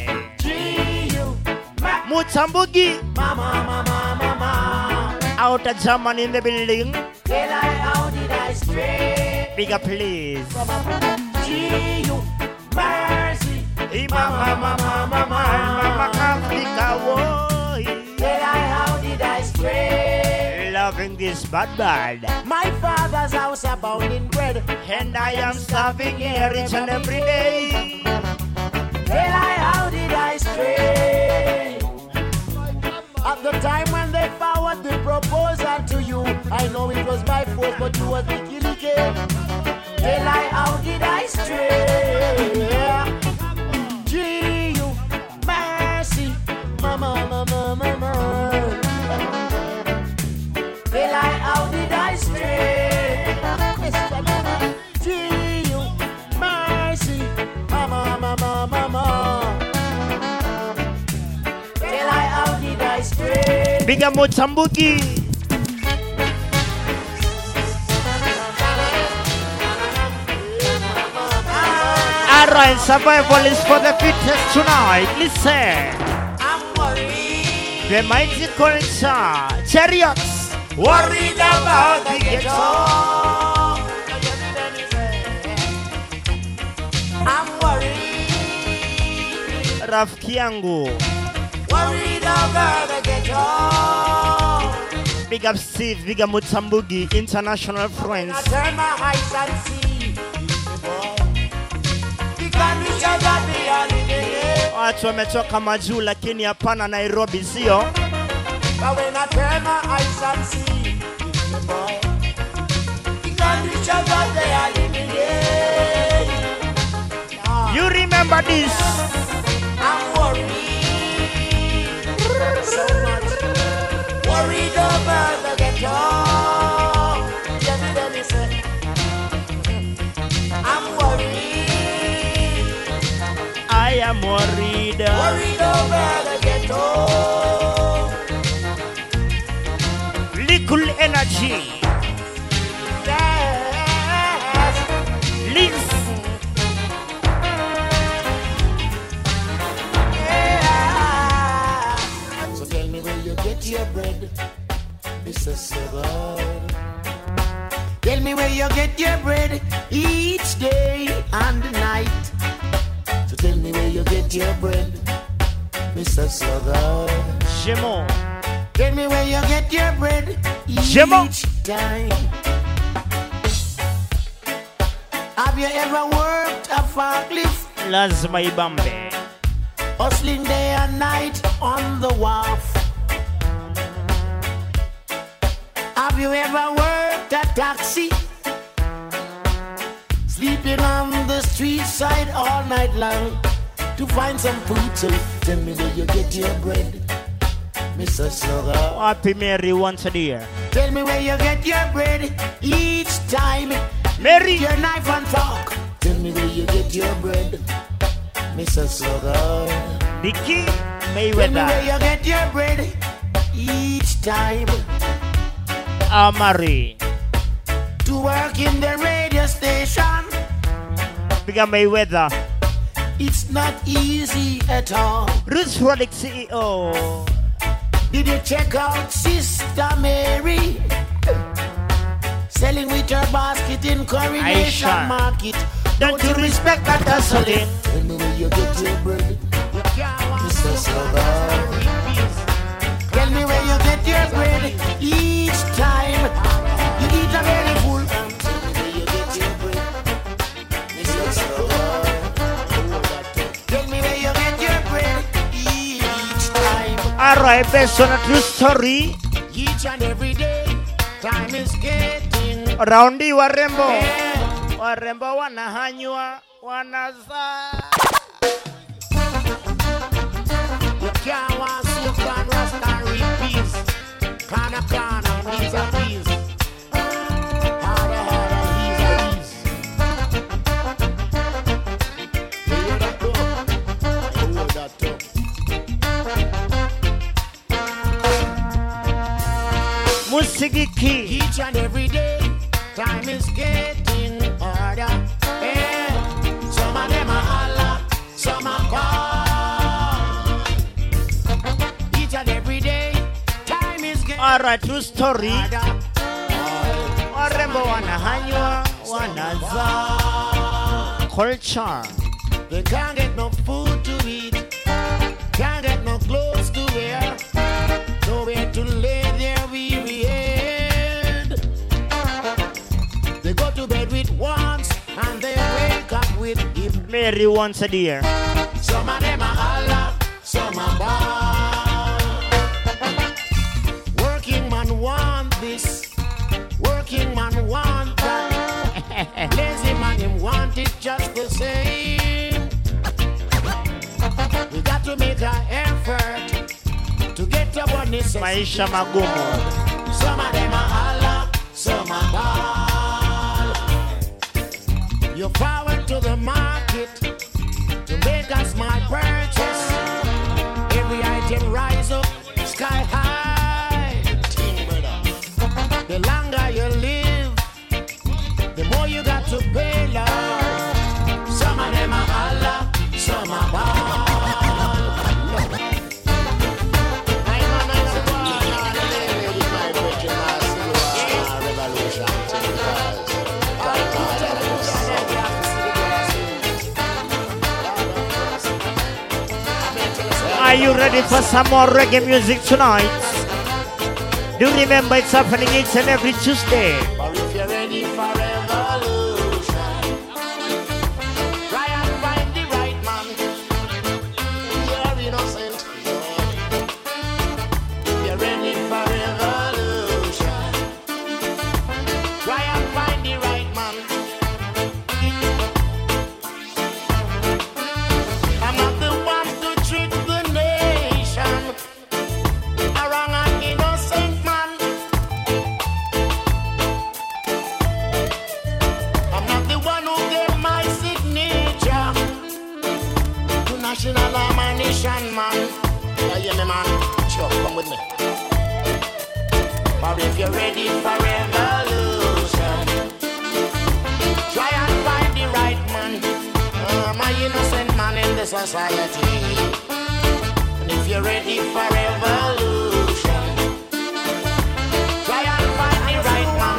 Mutambugi. Mama, mama, mama. Out of Germany in the building. Tell I how did I stray? Bigger please. Gee, you mercy. Hey, mama, mama, mama, mama, Africa, boy. Tell I how did I stray? Loving this bad bad. My father's house abounding bread, And I am starving here each and every day. Tell I how did I stray? At the time when they forward the proposal to you, I know it was by force, but you was the killing game. Tell I how did I stray? Gee, you mercy, mama, mama, mama. Tell I how did I stray? Gee, you mercy, mama, mama, mama. Tell I how did I stray? Bigger Mutambugi. Alright, survival is for the fittest tonight. Listen. I'm worried. The mighty culture. Chariots. Worried about the ghetto. I'm worried. Rafiki yangu. Worried about the ghetto. Big up Steve, big up Mutambugi, international friends. I turn my eyes and see the condition that we are living in. Watu wametoka majuu lakini hapana Nairobi sio. But when I turn my eyes and see the condition that they are living in. You remember this? I'm worried so much. Worried over the ghetto. Just let me say, I'm worried. I am worried. Worried over the ghetto. Little energy. Yes. Liz. Yeah. So tell me where you get your bread, Mister Sugar. Tell me where you get your bread each day and night. So tell me where you get your bread, Mister Sugar. Jemo. Tell me where you get your bread each Jemo. time. Have you ever worked a forklift? Lazima ibambe. Hustling day and night on the wharf. Have you ever worked a taxi? Sleeping on the street side all night long to find some food. So tell me where you get your bread, Mister Sugar. Happy Mary once a year. Tell me where you get your bread each time. Mary. Your knife and fork. Tell me where you get your bread, Mister Sugar. Dicky Tell me where Mayweather. you get your bread each time. Amari. To work in the radio station, Big up Mayweather. it's not easy at all. Roots Product C E O. Did you check out Sister Mary? Selling with her basket in Coronation Aisha. Market. Don't you respect that hustling? Tell me where you get your bread, Mister Sugar. Tell me where you get your bread each time you eat a very full. Tell me where you get your bread, Mister Sugar. Tell me where you get your bread each time. Alright, based on a true story. Each and every day, time is getting. Raundi warembo. Yeah. Warembo wanahanywa, wanazaa. You can't want so can rest and repeat. Kana kana, he's a piece. Harder, harder, he's a piece. You hear that too? You hear that too? Musigiki. Each and every day, time is getting harder. Yeah. Some of them are Allah, some are God. Each and every day, time is getting Alright, true story. harder. Warembo wanahanywa, wanazaa. Culture. They can't get no food to eat, can't get no clothes to wear, nowhere to lay their weary head. They go to bed with once and they wake up with him. Mary once a year. Some of them are Allah, some are bad. Working man want this, working man want that. Lazy man him want it just the same. We got to make an effort to get to what necessity. Maisha magumu. Some of them are Allah, some are bad. You forward to the market to make a small purchase. Every item rise up sky high. The longer you live, the more you got to pay, Lord. Some of them are Allah, some are bad. Are you ready for some more reggae music tonight? Do remember it's happening each and every Tuesday. But if you're ready for revolution, try and find the right man. You're innocent. If you're ready for revolution, try and find the right man. I'm not the one to trick the nation. A wrong and innocent man. I'm not the one who gave my signature to national ammunition, man. You hear me, man? Sure, come with me. But if you're ready for revolution, try and find the right man. Uh, my innocent man in the society. And if you're ready for revolution, try and find the right man.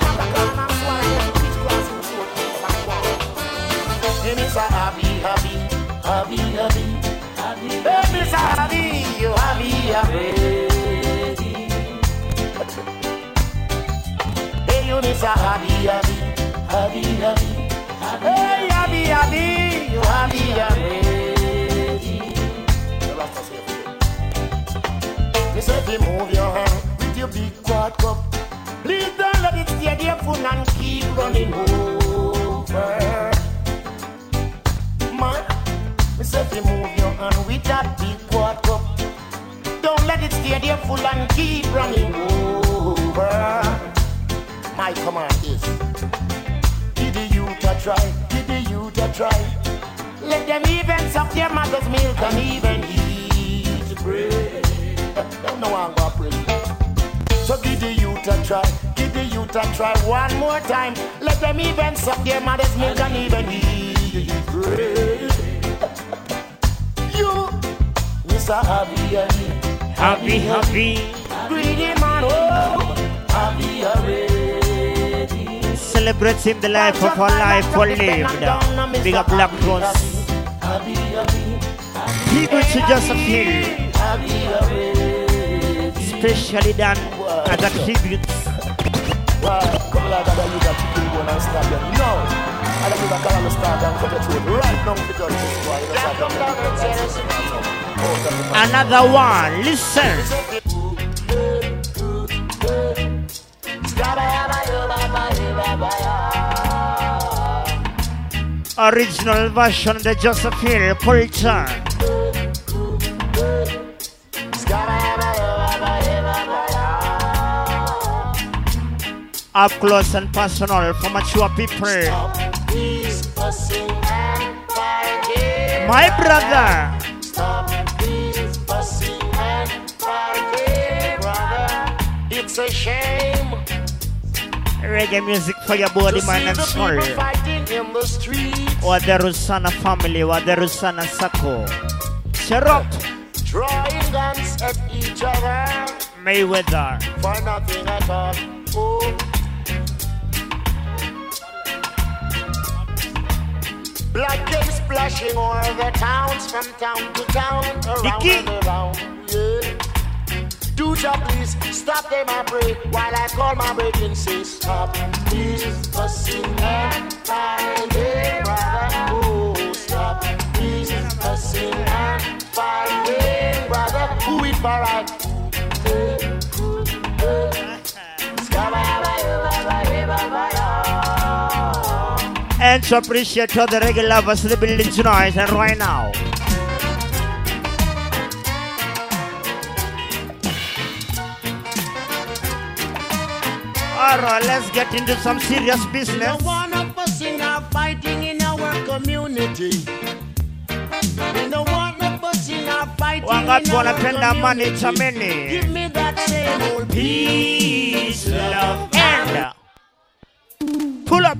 Hey, Mister Happy, happy, happy, happy, happy. Hey, Mister Happy, you happy, happy. Hey, you Mister Happy, happy, happy, happy. Hey, happy, happy, you happy, happy. Me say if you move your hand with your big quad cup, please don't let it stay there full and keep running over. Man, me say if you move your hand with that big quad cup, don't let it stay there full and keep running over. My command is, give the youth a try, give the youth a try. Let them even suck their mother's milk and even eat bread. Don't know I'm gonna pray. So give the youth a try, give the youth a try one more time. Let them even suck their mother's milk and even eat bread. You, Mister Happy, happy, Happy, happy. greedy man, oh, happy, happy. Celebrating the life of our life for lived. Big up Black Rose. Happy, happy, People to Joseph Hill. happy, happy. Specially done as a tribute. Why? Come like that, you got to kill one and stab them. No! I don't give a call on the star and cut it through. Right now, the judge is why. Another one. Listen. Original version of the Joseph Hill culture. Up close and personal for mature people. My brother. Stop this fussing and fighting, brother. It's a shame. Reggae music for your body, mind and soul. Or the Rusana family, or the Rusana Sako. Cheer up. Drawing guns at each other. Mayweather. For nothing at all. Oh. Blood came splashing over the towns from town to town, around Dicky. and around. Yeah. Do job, please stop them, I pray. While I call my break and say stop. Please fussing and fighting, brother. Oh, stop. Please fussing and fighting, brother. Who it for right? And to appreciate all the reggae lovers in the building tonight and right now. Alright, let's get into some serious business. No one of us in our fighting in our community. No one of us in our fighting Wangat in our wanapenda money community. chameni. Give me that same old Peace, love, and pull up.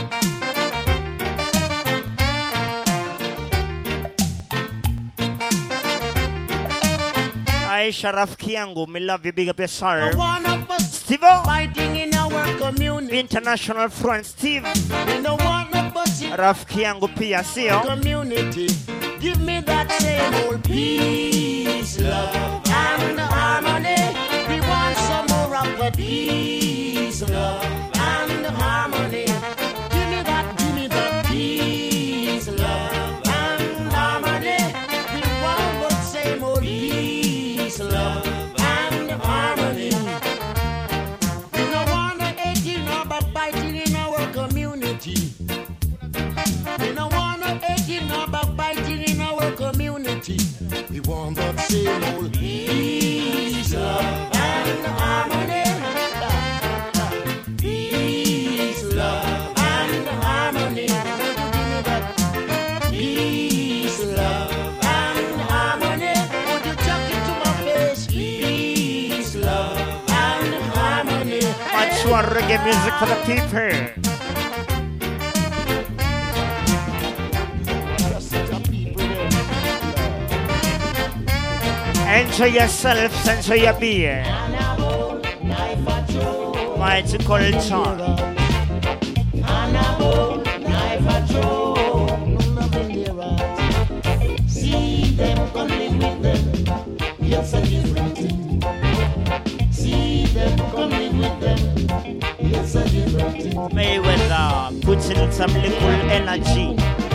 Aisha rafiki yangu, me love you, big up yourself. No one of us Steve, fighting in our community. international friend Steve. No one of us in Rafiki yangu pia sio. community. Give me that same old peace, love, and harmony. We want some more of the peace, love, and harmony. Give me that, give me that peace, love, and harmony. We want the same old peace, love, and harmony. We don't want the hating or backbiting in our community. We don't want no hating or backbiting in our community. We want that same old peace, love, and harmony. Peace, love, and harmony. Peace, love, and harmony. Would you chuck it to my face? Peace, love, and harmony. Mature reggae music for the people. Enjoy yourself, enjoy your beer. Mighty culture. See them coming with them. It's a different thing. See them coming with them. It's a different thing. Mayweather, put in some little energy.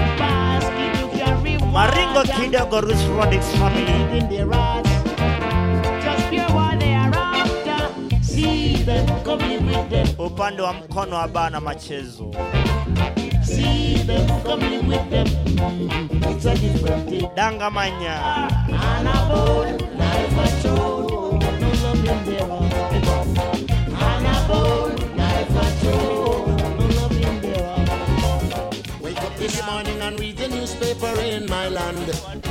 Maringo Kidogo Roots Rodix family. In their eyes, just pure what they are after. See them coming with them. Upande wa mkono wa bana machezo. See them coming with them. It's a different thing. Dangamanya. And a bold life a show. No love in their eyes. And a bold life a show. No love in their eyes. Wake up this morning and read the newspaper in my land.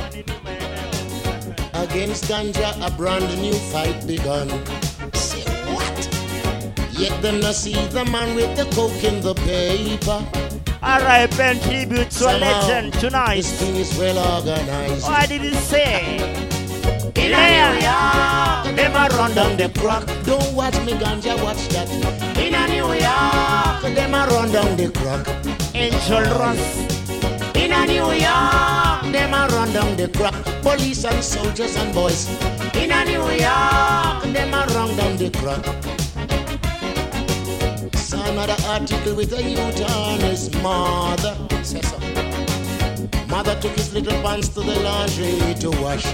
Against ganja, a brand new fight begun. Say what? Yet them not see the man with the coke in the paper. Alright, paying tribute to a Somehow, legend tonight. This thing is well organized. Why did he say? In a New York, them a run down the crack. Don't watch me ganja, watch that. In a New York, them a run down the crack. Angel Ross. In a New York, them a run down the crack. Police and soldiers and boys. In a New York, them a run down the crack. Saw another article with a youth on his mother. Say so. Mother took his little pants to the laundry to wash.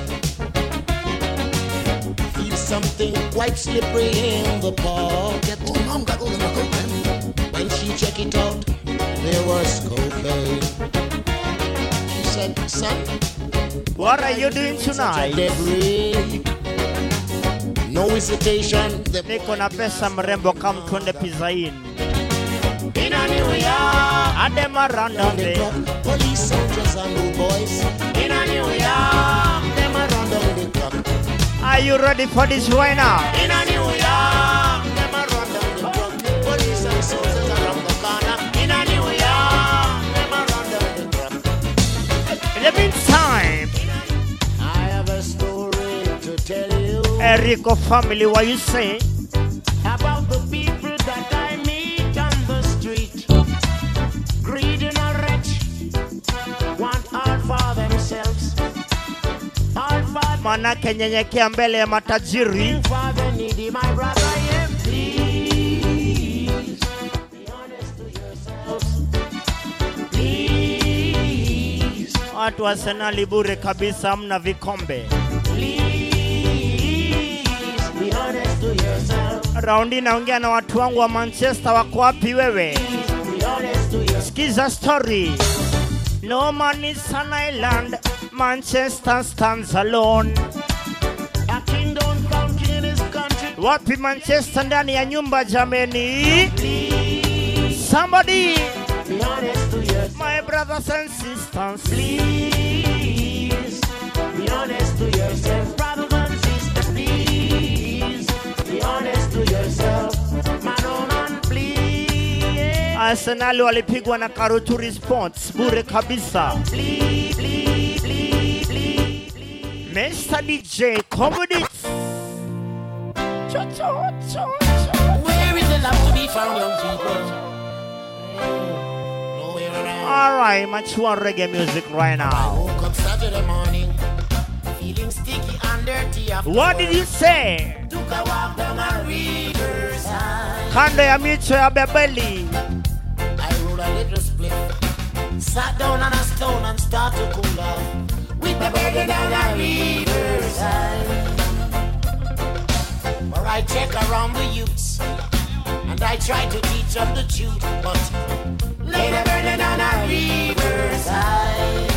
Feel something quite slippery in the pocket. Oh, mom got all the knuckle pen. When she check it out, there was cocaine. She said, son, What are you doing such a tonight? dead ray. No hesitation. The Niko na pesa mrembo, come twende pizza in. in a New York. Adema run On down the there. clock, police soldiers and old boys. In a New York. Them a run down the clock. Are you ready for this right now? In a New York. Them a run down the clock. Police and soldiers around the corner. In a New York. Them a run down the clock. In the meantime, I have a story to tell you Erico family, what you say? about the people that I meet on the street. Greed and a wretch want all for themselves. All for Manake nyenyekea mbele ya matajiri. for the needy, my brother. Yeah, please be honest to yourselves. Please, Watu wa Arsenal bure kabisa, mna vikombe. please be honest to yourself. Raundi naongea na watu wangu wa Manchester, wako wapi wewe? Be honest to yourself. Skiza story. No man is an island, Manchester stands alone. A king don't come king in his country. Wapi Manchester ndani ya nyumba jameni? Somebody, Be honest to yourself. my brothers and sisters. Please be honest to yourself, brothers and sisters. Please be honest to yourself, man, oh man, please. Arsenal walipigwa na Karuturi Sports bure kabisa. Please, please, please, please, please. Mister D J, come with it. Cho, cho, cho, cho. Where is the love to be found, young people? Nowhere around. Alright, mature reggae music right I now. woke up Saturday morning, feeling sticky and dirty. After What did you say? took a walk down a riverside. Kando ya mito ya Bebeli. I rolled a little split, sat down on a stone and started to cool off with the burden down a riverside. Where I check around the youths and I try to teach them the truth, but lay the burden down a riverside.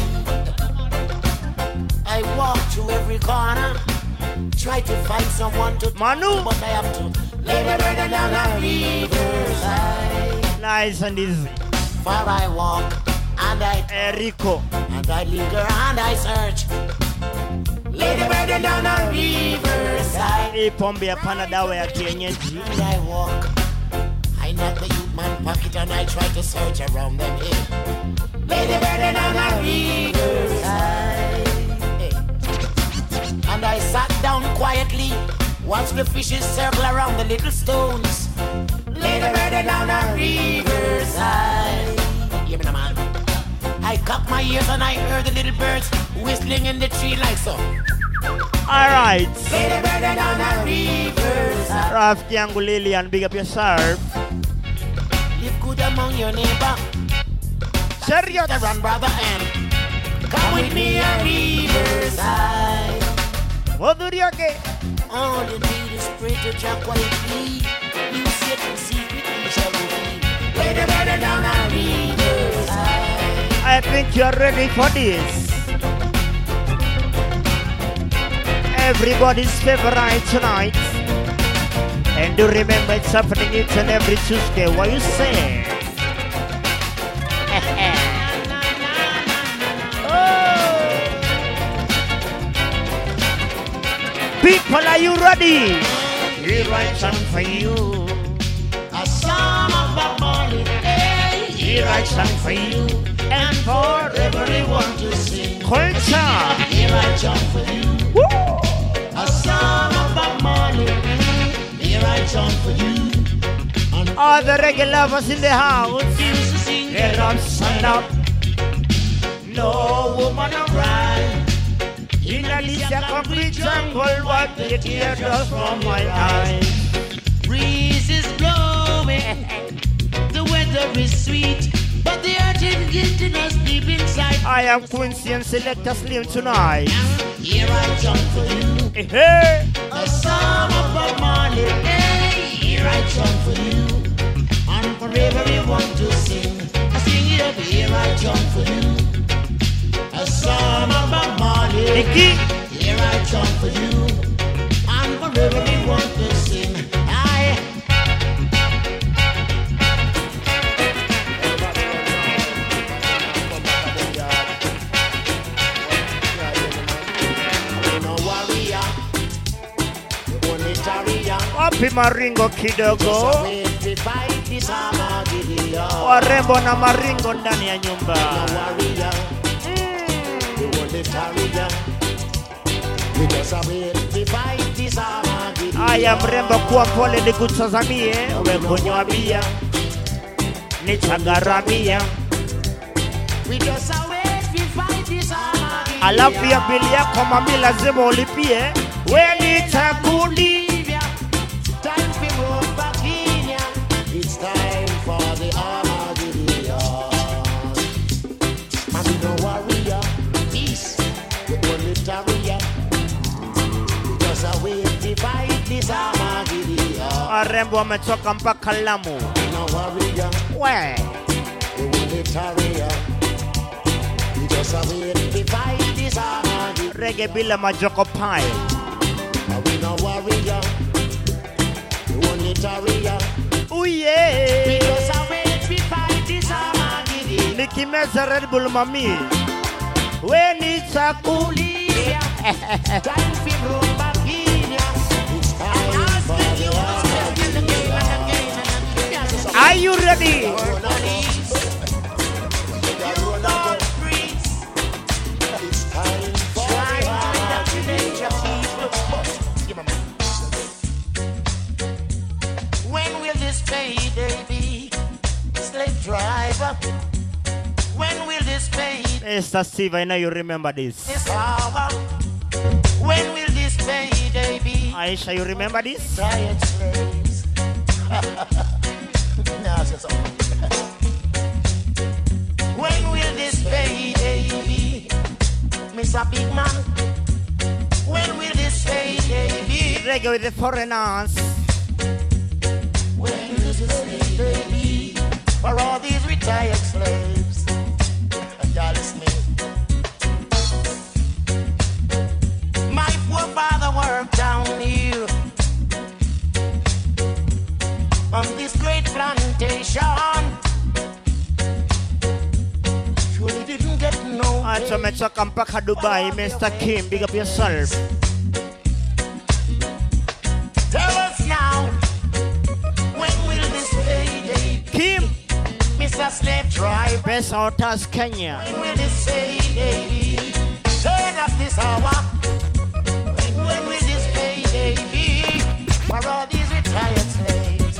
I walk through every corner, try to find someone to Manu. but I have to lay the burden down a riverside. Nice and easy. For I walk and I Erico. and I linger and I search. Lay the burden down a riverside. Hii pombe hapana dawa ya kienyeji. And I walk. I knock the youth man pocket and I try to search around them here. Lay the burden down a riverside. Hey. And I sat down quietly, watch the fishes circle around the little stones. Lay the burden down a riverside. Hear me now, man. I cocked my ears and I heard the little birds whistling in the tree like so. Alright. Lay the burden down a riverside. Rafiki yangu Lilian, big up yourself. Live good among your neighbor. Serious. The run, brother, and come with me a riverside. Wadhuri yake. All you need is pray to Jack what it need. You sit and secret, you shall be free. Lay the burden down a riverside. I think you're ready for this. Everybody's favorite tonight. And do remember it's happening each and every Tuesday. What you say? Oh. People, are you ready? Here I come for you. A song of the morning, hey, Here I come for you. And for everyone to sing. culture. Here I jump for you. Woo. A song of the morning, here I jump for you. And All the reggae lovers in the house. refuse to sing. Get up, stand up. No woman around. In a this concrete jungle, what the teardrops from my eyes. Breeze is blowing, the weather is sweet, but the earth is getting us deep inside. I am Quincy and Selector Slim tonight. Here I jump for you, Hey, hey. a song of Bob Marley. Hey, here I jump for you, and for everyone to sing. I sing here I jump for you. A son of a Marley, Nikki. here I jump for you. And forever we want to sing. I no warrior, the only tarrier. Wapi maringo kidogo. So we fight this Armageddon. Warembo na maringo ndani ya nyumba. No warrior, the only tarrier. We just away we fight this Armageddon. Aya mrembo kuwa pole nikutazamie. Uwe kunywa bia nitagaramia. We just away we fight this Armageddon. Alafu ya bili yako mami lazima ulipie. We nitakuli. Time for road back in ya. It's time for the Armageddon. Man, we no warrior, peace, the only tarrier. Just away to fight this Armageddon. Warembo wametoka mpaka Lamu. We no warrior, We. the only tarrier. We just away to fight this Armageddon. Reggae bila majoko pie. We no warrior, the only tarrier. Oh We yeah. just away to fight this Armageddon. Nikimeza Red Bull mami. We nitakuli. Time for road back in ya. It's time for the Armageddon. Are you ready? It's time for the Armageddon. When will this payday be? Slave driver. When will this payday Mister Steve, I know you remember this. this hour? When will this payday be? Aisha, you remember this? Tired slaves. Nah, so- so. When will this payday be? Mister Big Man. When will this payday be? Reggae with the foreigners. When will this payday be? For all these retired slaves. Y'all listening? My poor father worked down here on this great plantation. Surely didn't get no Acha pay. umetoka mpaka Dubai, Mister Kim, big up yourself. Tell us now, when will this payday? Kim, Mister Slave Driver, best autos Kenya. when will this payday be? Turn up this hour. When, when will this payday be? For all these retired slaves.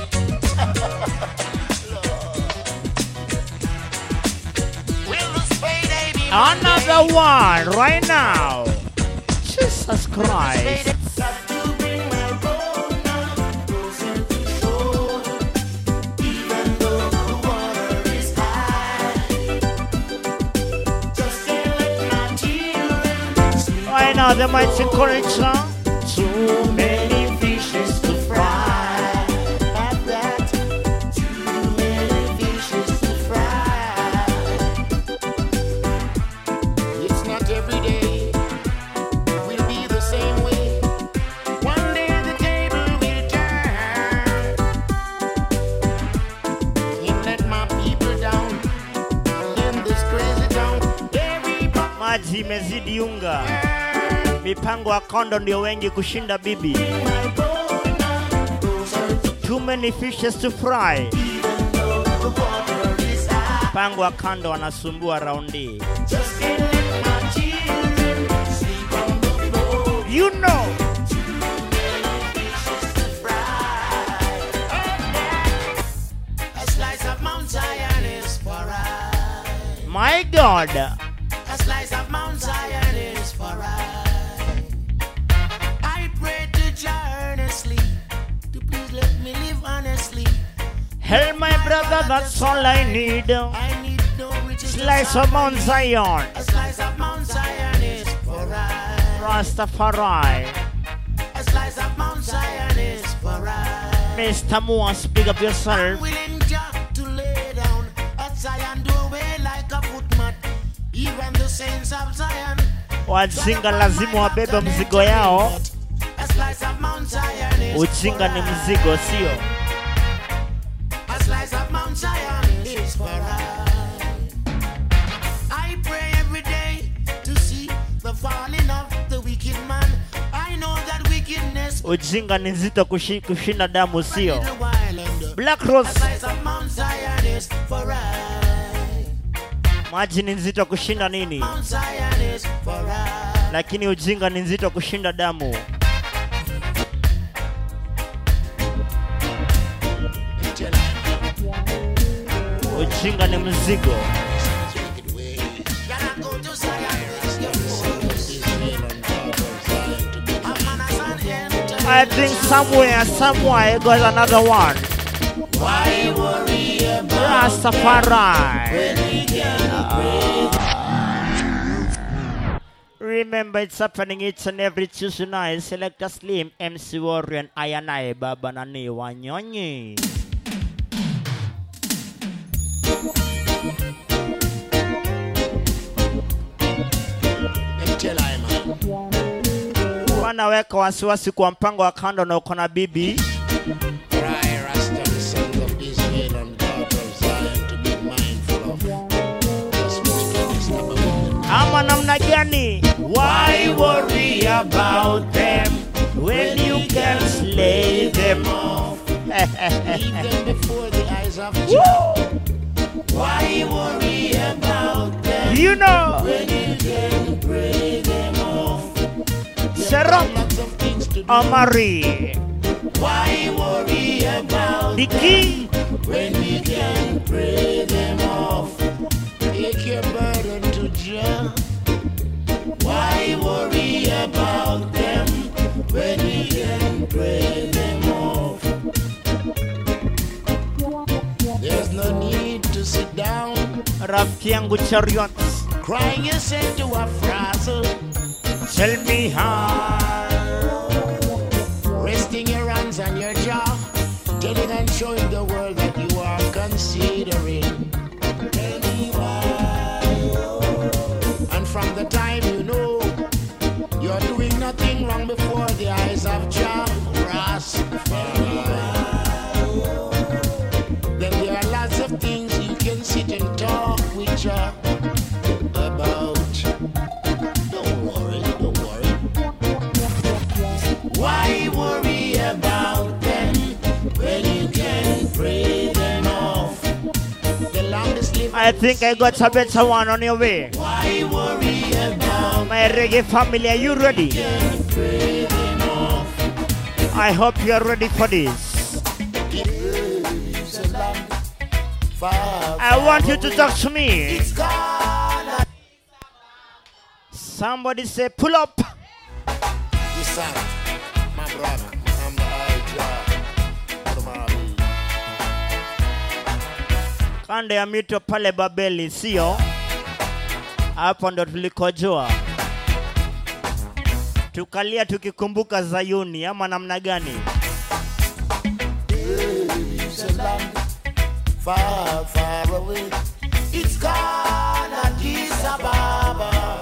Will this payday be? Another one right now. Jesus Christ. Got to bring my boat now closer to shore. Even though the water is high, just can't let my children sleep. Right now, the mighty culture. Too many fishes to fry. At that, too many fishes to fry. It's not every day will be the same way. One day the table will turn. Can't let my people down in this crazy town. Everybody. Maji imezidi unga. Mipango ya kondo ndio wengi kushinda bibi. Too many fishes to fry. Pango wa kando wanasumbua raundi. You know. A slice of Mount Zion is for I. My God. A slice of Mount Zion is for I. I pray to Jah earnestly to please let me live honestly. Help my brother, that's all I need. I need no riches. Slice of Mount Zion. A slice of Mount Zion is for I. Rastafari. A slice of Mount Zion is for I. Mister Moore, speak up yourself. Willing Jah to lay down at Zion doorway saints of Zion. Wajinga lazima wabebe mzigo yao. A slice of Mount Zion is Ujinga ni mzigo, sio? A slice of Mount Zion is for us. I pray every day to see the falling of the wicked man. I know that wickedness Ujinga ni nzito kushi, kushinda damu, sio? a while and Black Rose. a slice of Mount Zion is for us. Maji ni nzito kushinda nini? Mount Zion is for us. Lakini ujinga ni nzito kushinda damu. Ujinga ni mzigo. Gotta go to Zion with your focus. A man has an end. I think somewhere, somewhere, got another one. Why worry about Rastafari. Remember, it's happening each and every Tuesday night. Selector Slim, M C Warrior, and Ayanai Baba Nani Wanyonyi. Wanaweka wasiwasi kwa mpango wa kando na uko na bibi. Cry, Rasta, the sons of Israel and God of Zion, to be mindful of this wickedness about them. Ama namna gani? Why worry about them when you can slay them off? Leave them before the eyes of Jah. Why worry about them You know, when you can pray them off? Serap Lots of things to do. Amari, Why worry about the king. when we can pray them off? Take your burden to Jah. Why worry about them when we can pray them off? There's no need to sit down, Rafiki yangu Chariot, crying yourself to a frazzle, tell me how. resting your hands on your jaw, telling and showing the world that you are considering. And from the time you know you're doing nothing wrong before the eyes of Jah, Rastafari, then there are lots of things you can sit and talk with Jah about. Don't worry, don't worry. Why worry about them when you can pray them off? The longest living. I think I got a better one on your way. Why worry about My reggae family, are you ready? them pray them off? I hope you are ready for this. It's a land far, I want you to talk to me. it's gone. Somebody say, pull up. Listen, my brother, I'm the high job. Kando ya mito pale Babeli, sio? Hapo ndo tulikojoa. Tukalia tukikumbuka Zayuni, ama namna gani? It's a land far, far away. It's gone, Addis Ababa.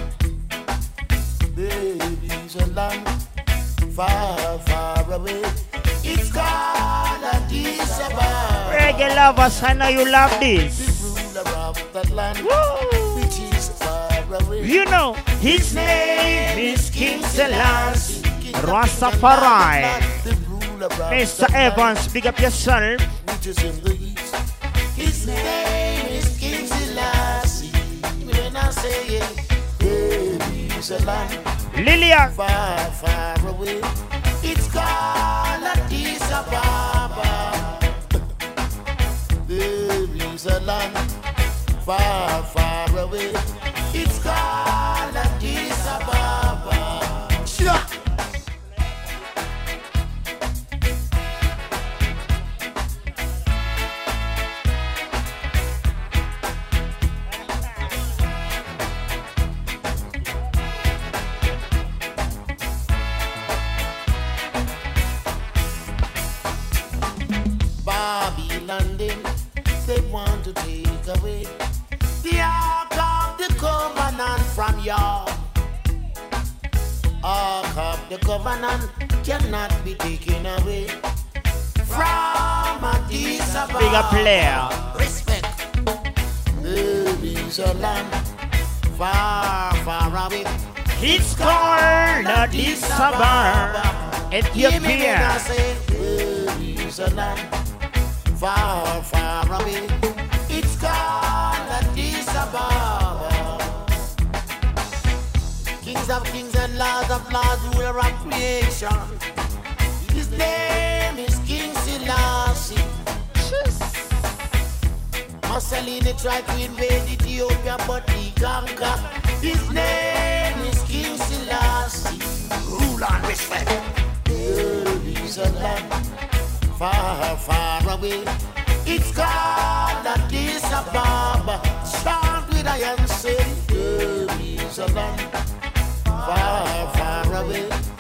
Baby's a land far, far away. It's gone, Addis Ababa. Reggae lovers, I know you love this. Ruler of that land, Woo! which is far away. You know, his name is King Selassie Rastafari. The ruler of Mister that land, Evans, big up yourself. which is in the east. His name is King Selassie. When I say it, baby's a land Lillian, far, far away. It's called Addis Ababa. Baby's a land far, far away. It's called Addis Ababa. Sure. Babylon, they want to take away the ark of the covenant. the covenant cannot be taken away from Addis Ababa. Bigger player. Respect. There is a land far, far away. It's called Addis Ababa, Ethiopia. I say, there is a land far, far away. It's called Addis Ababa. Kings of kings and lords of lords, ruler of creation. His name is King Selassie. Mussolini tried to invade Ethiopia, but he conquered. His name is King Selassie. Rule and respect. There is a land far, far away. It's called Addis Ababa. Start with I and say, there is a land far, far away.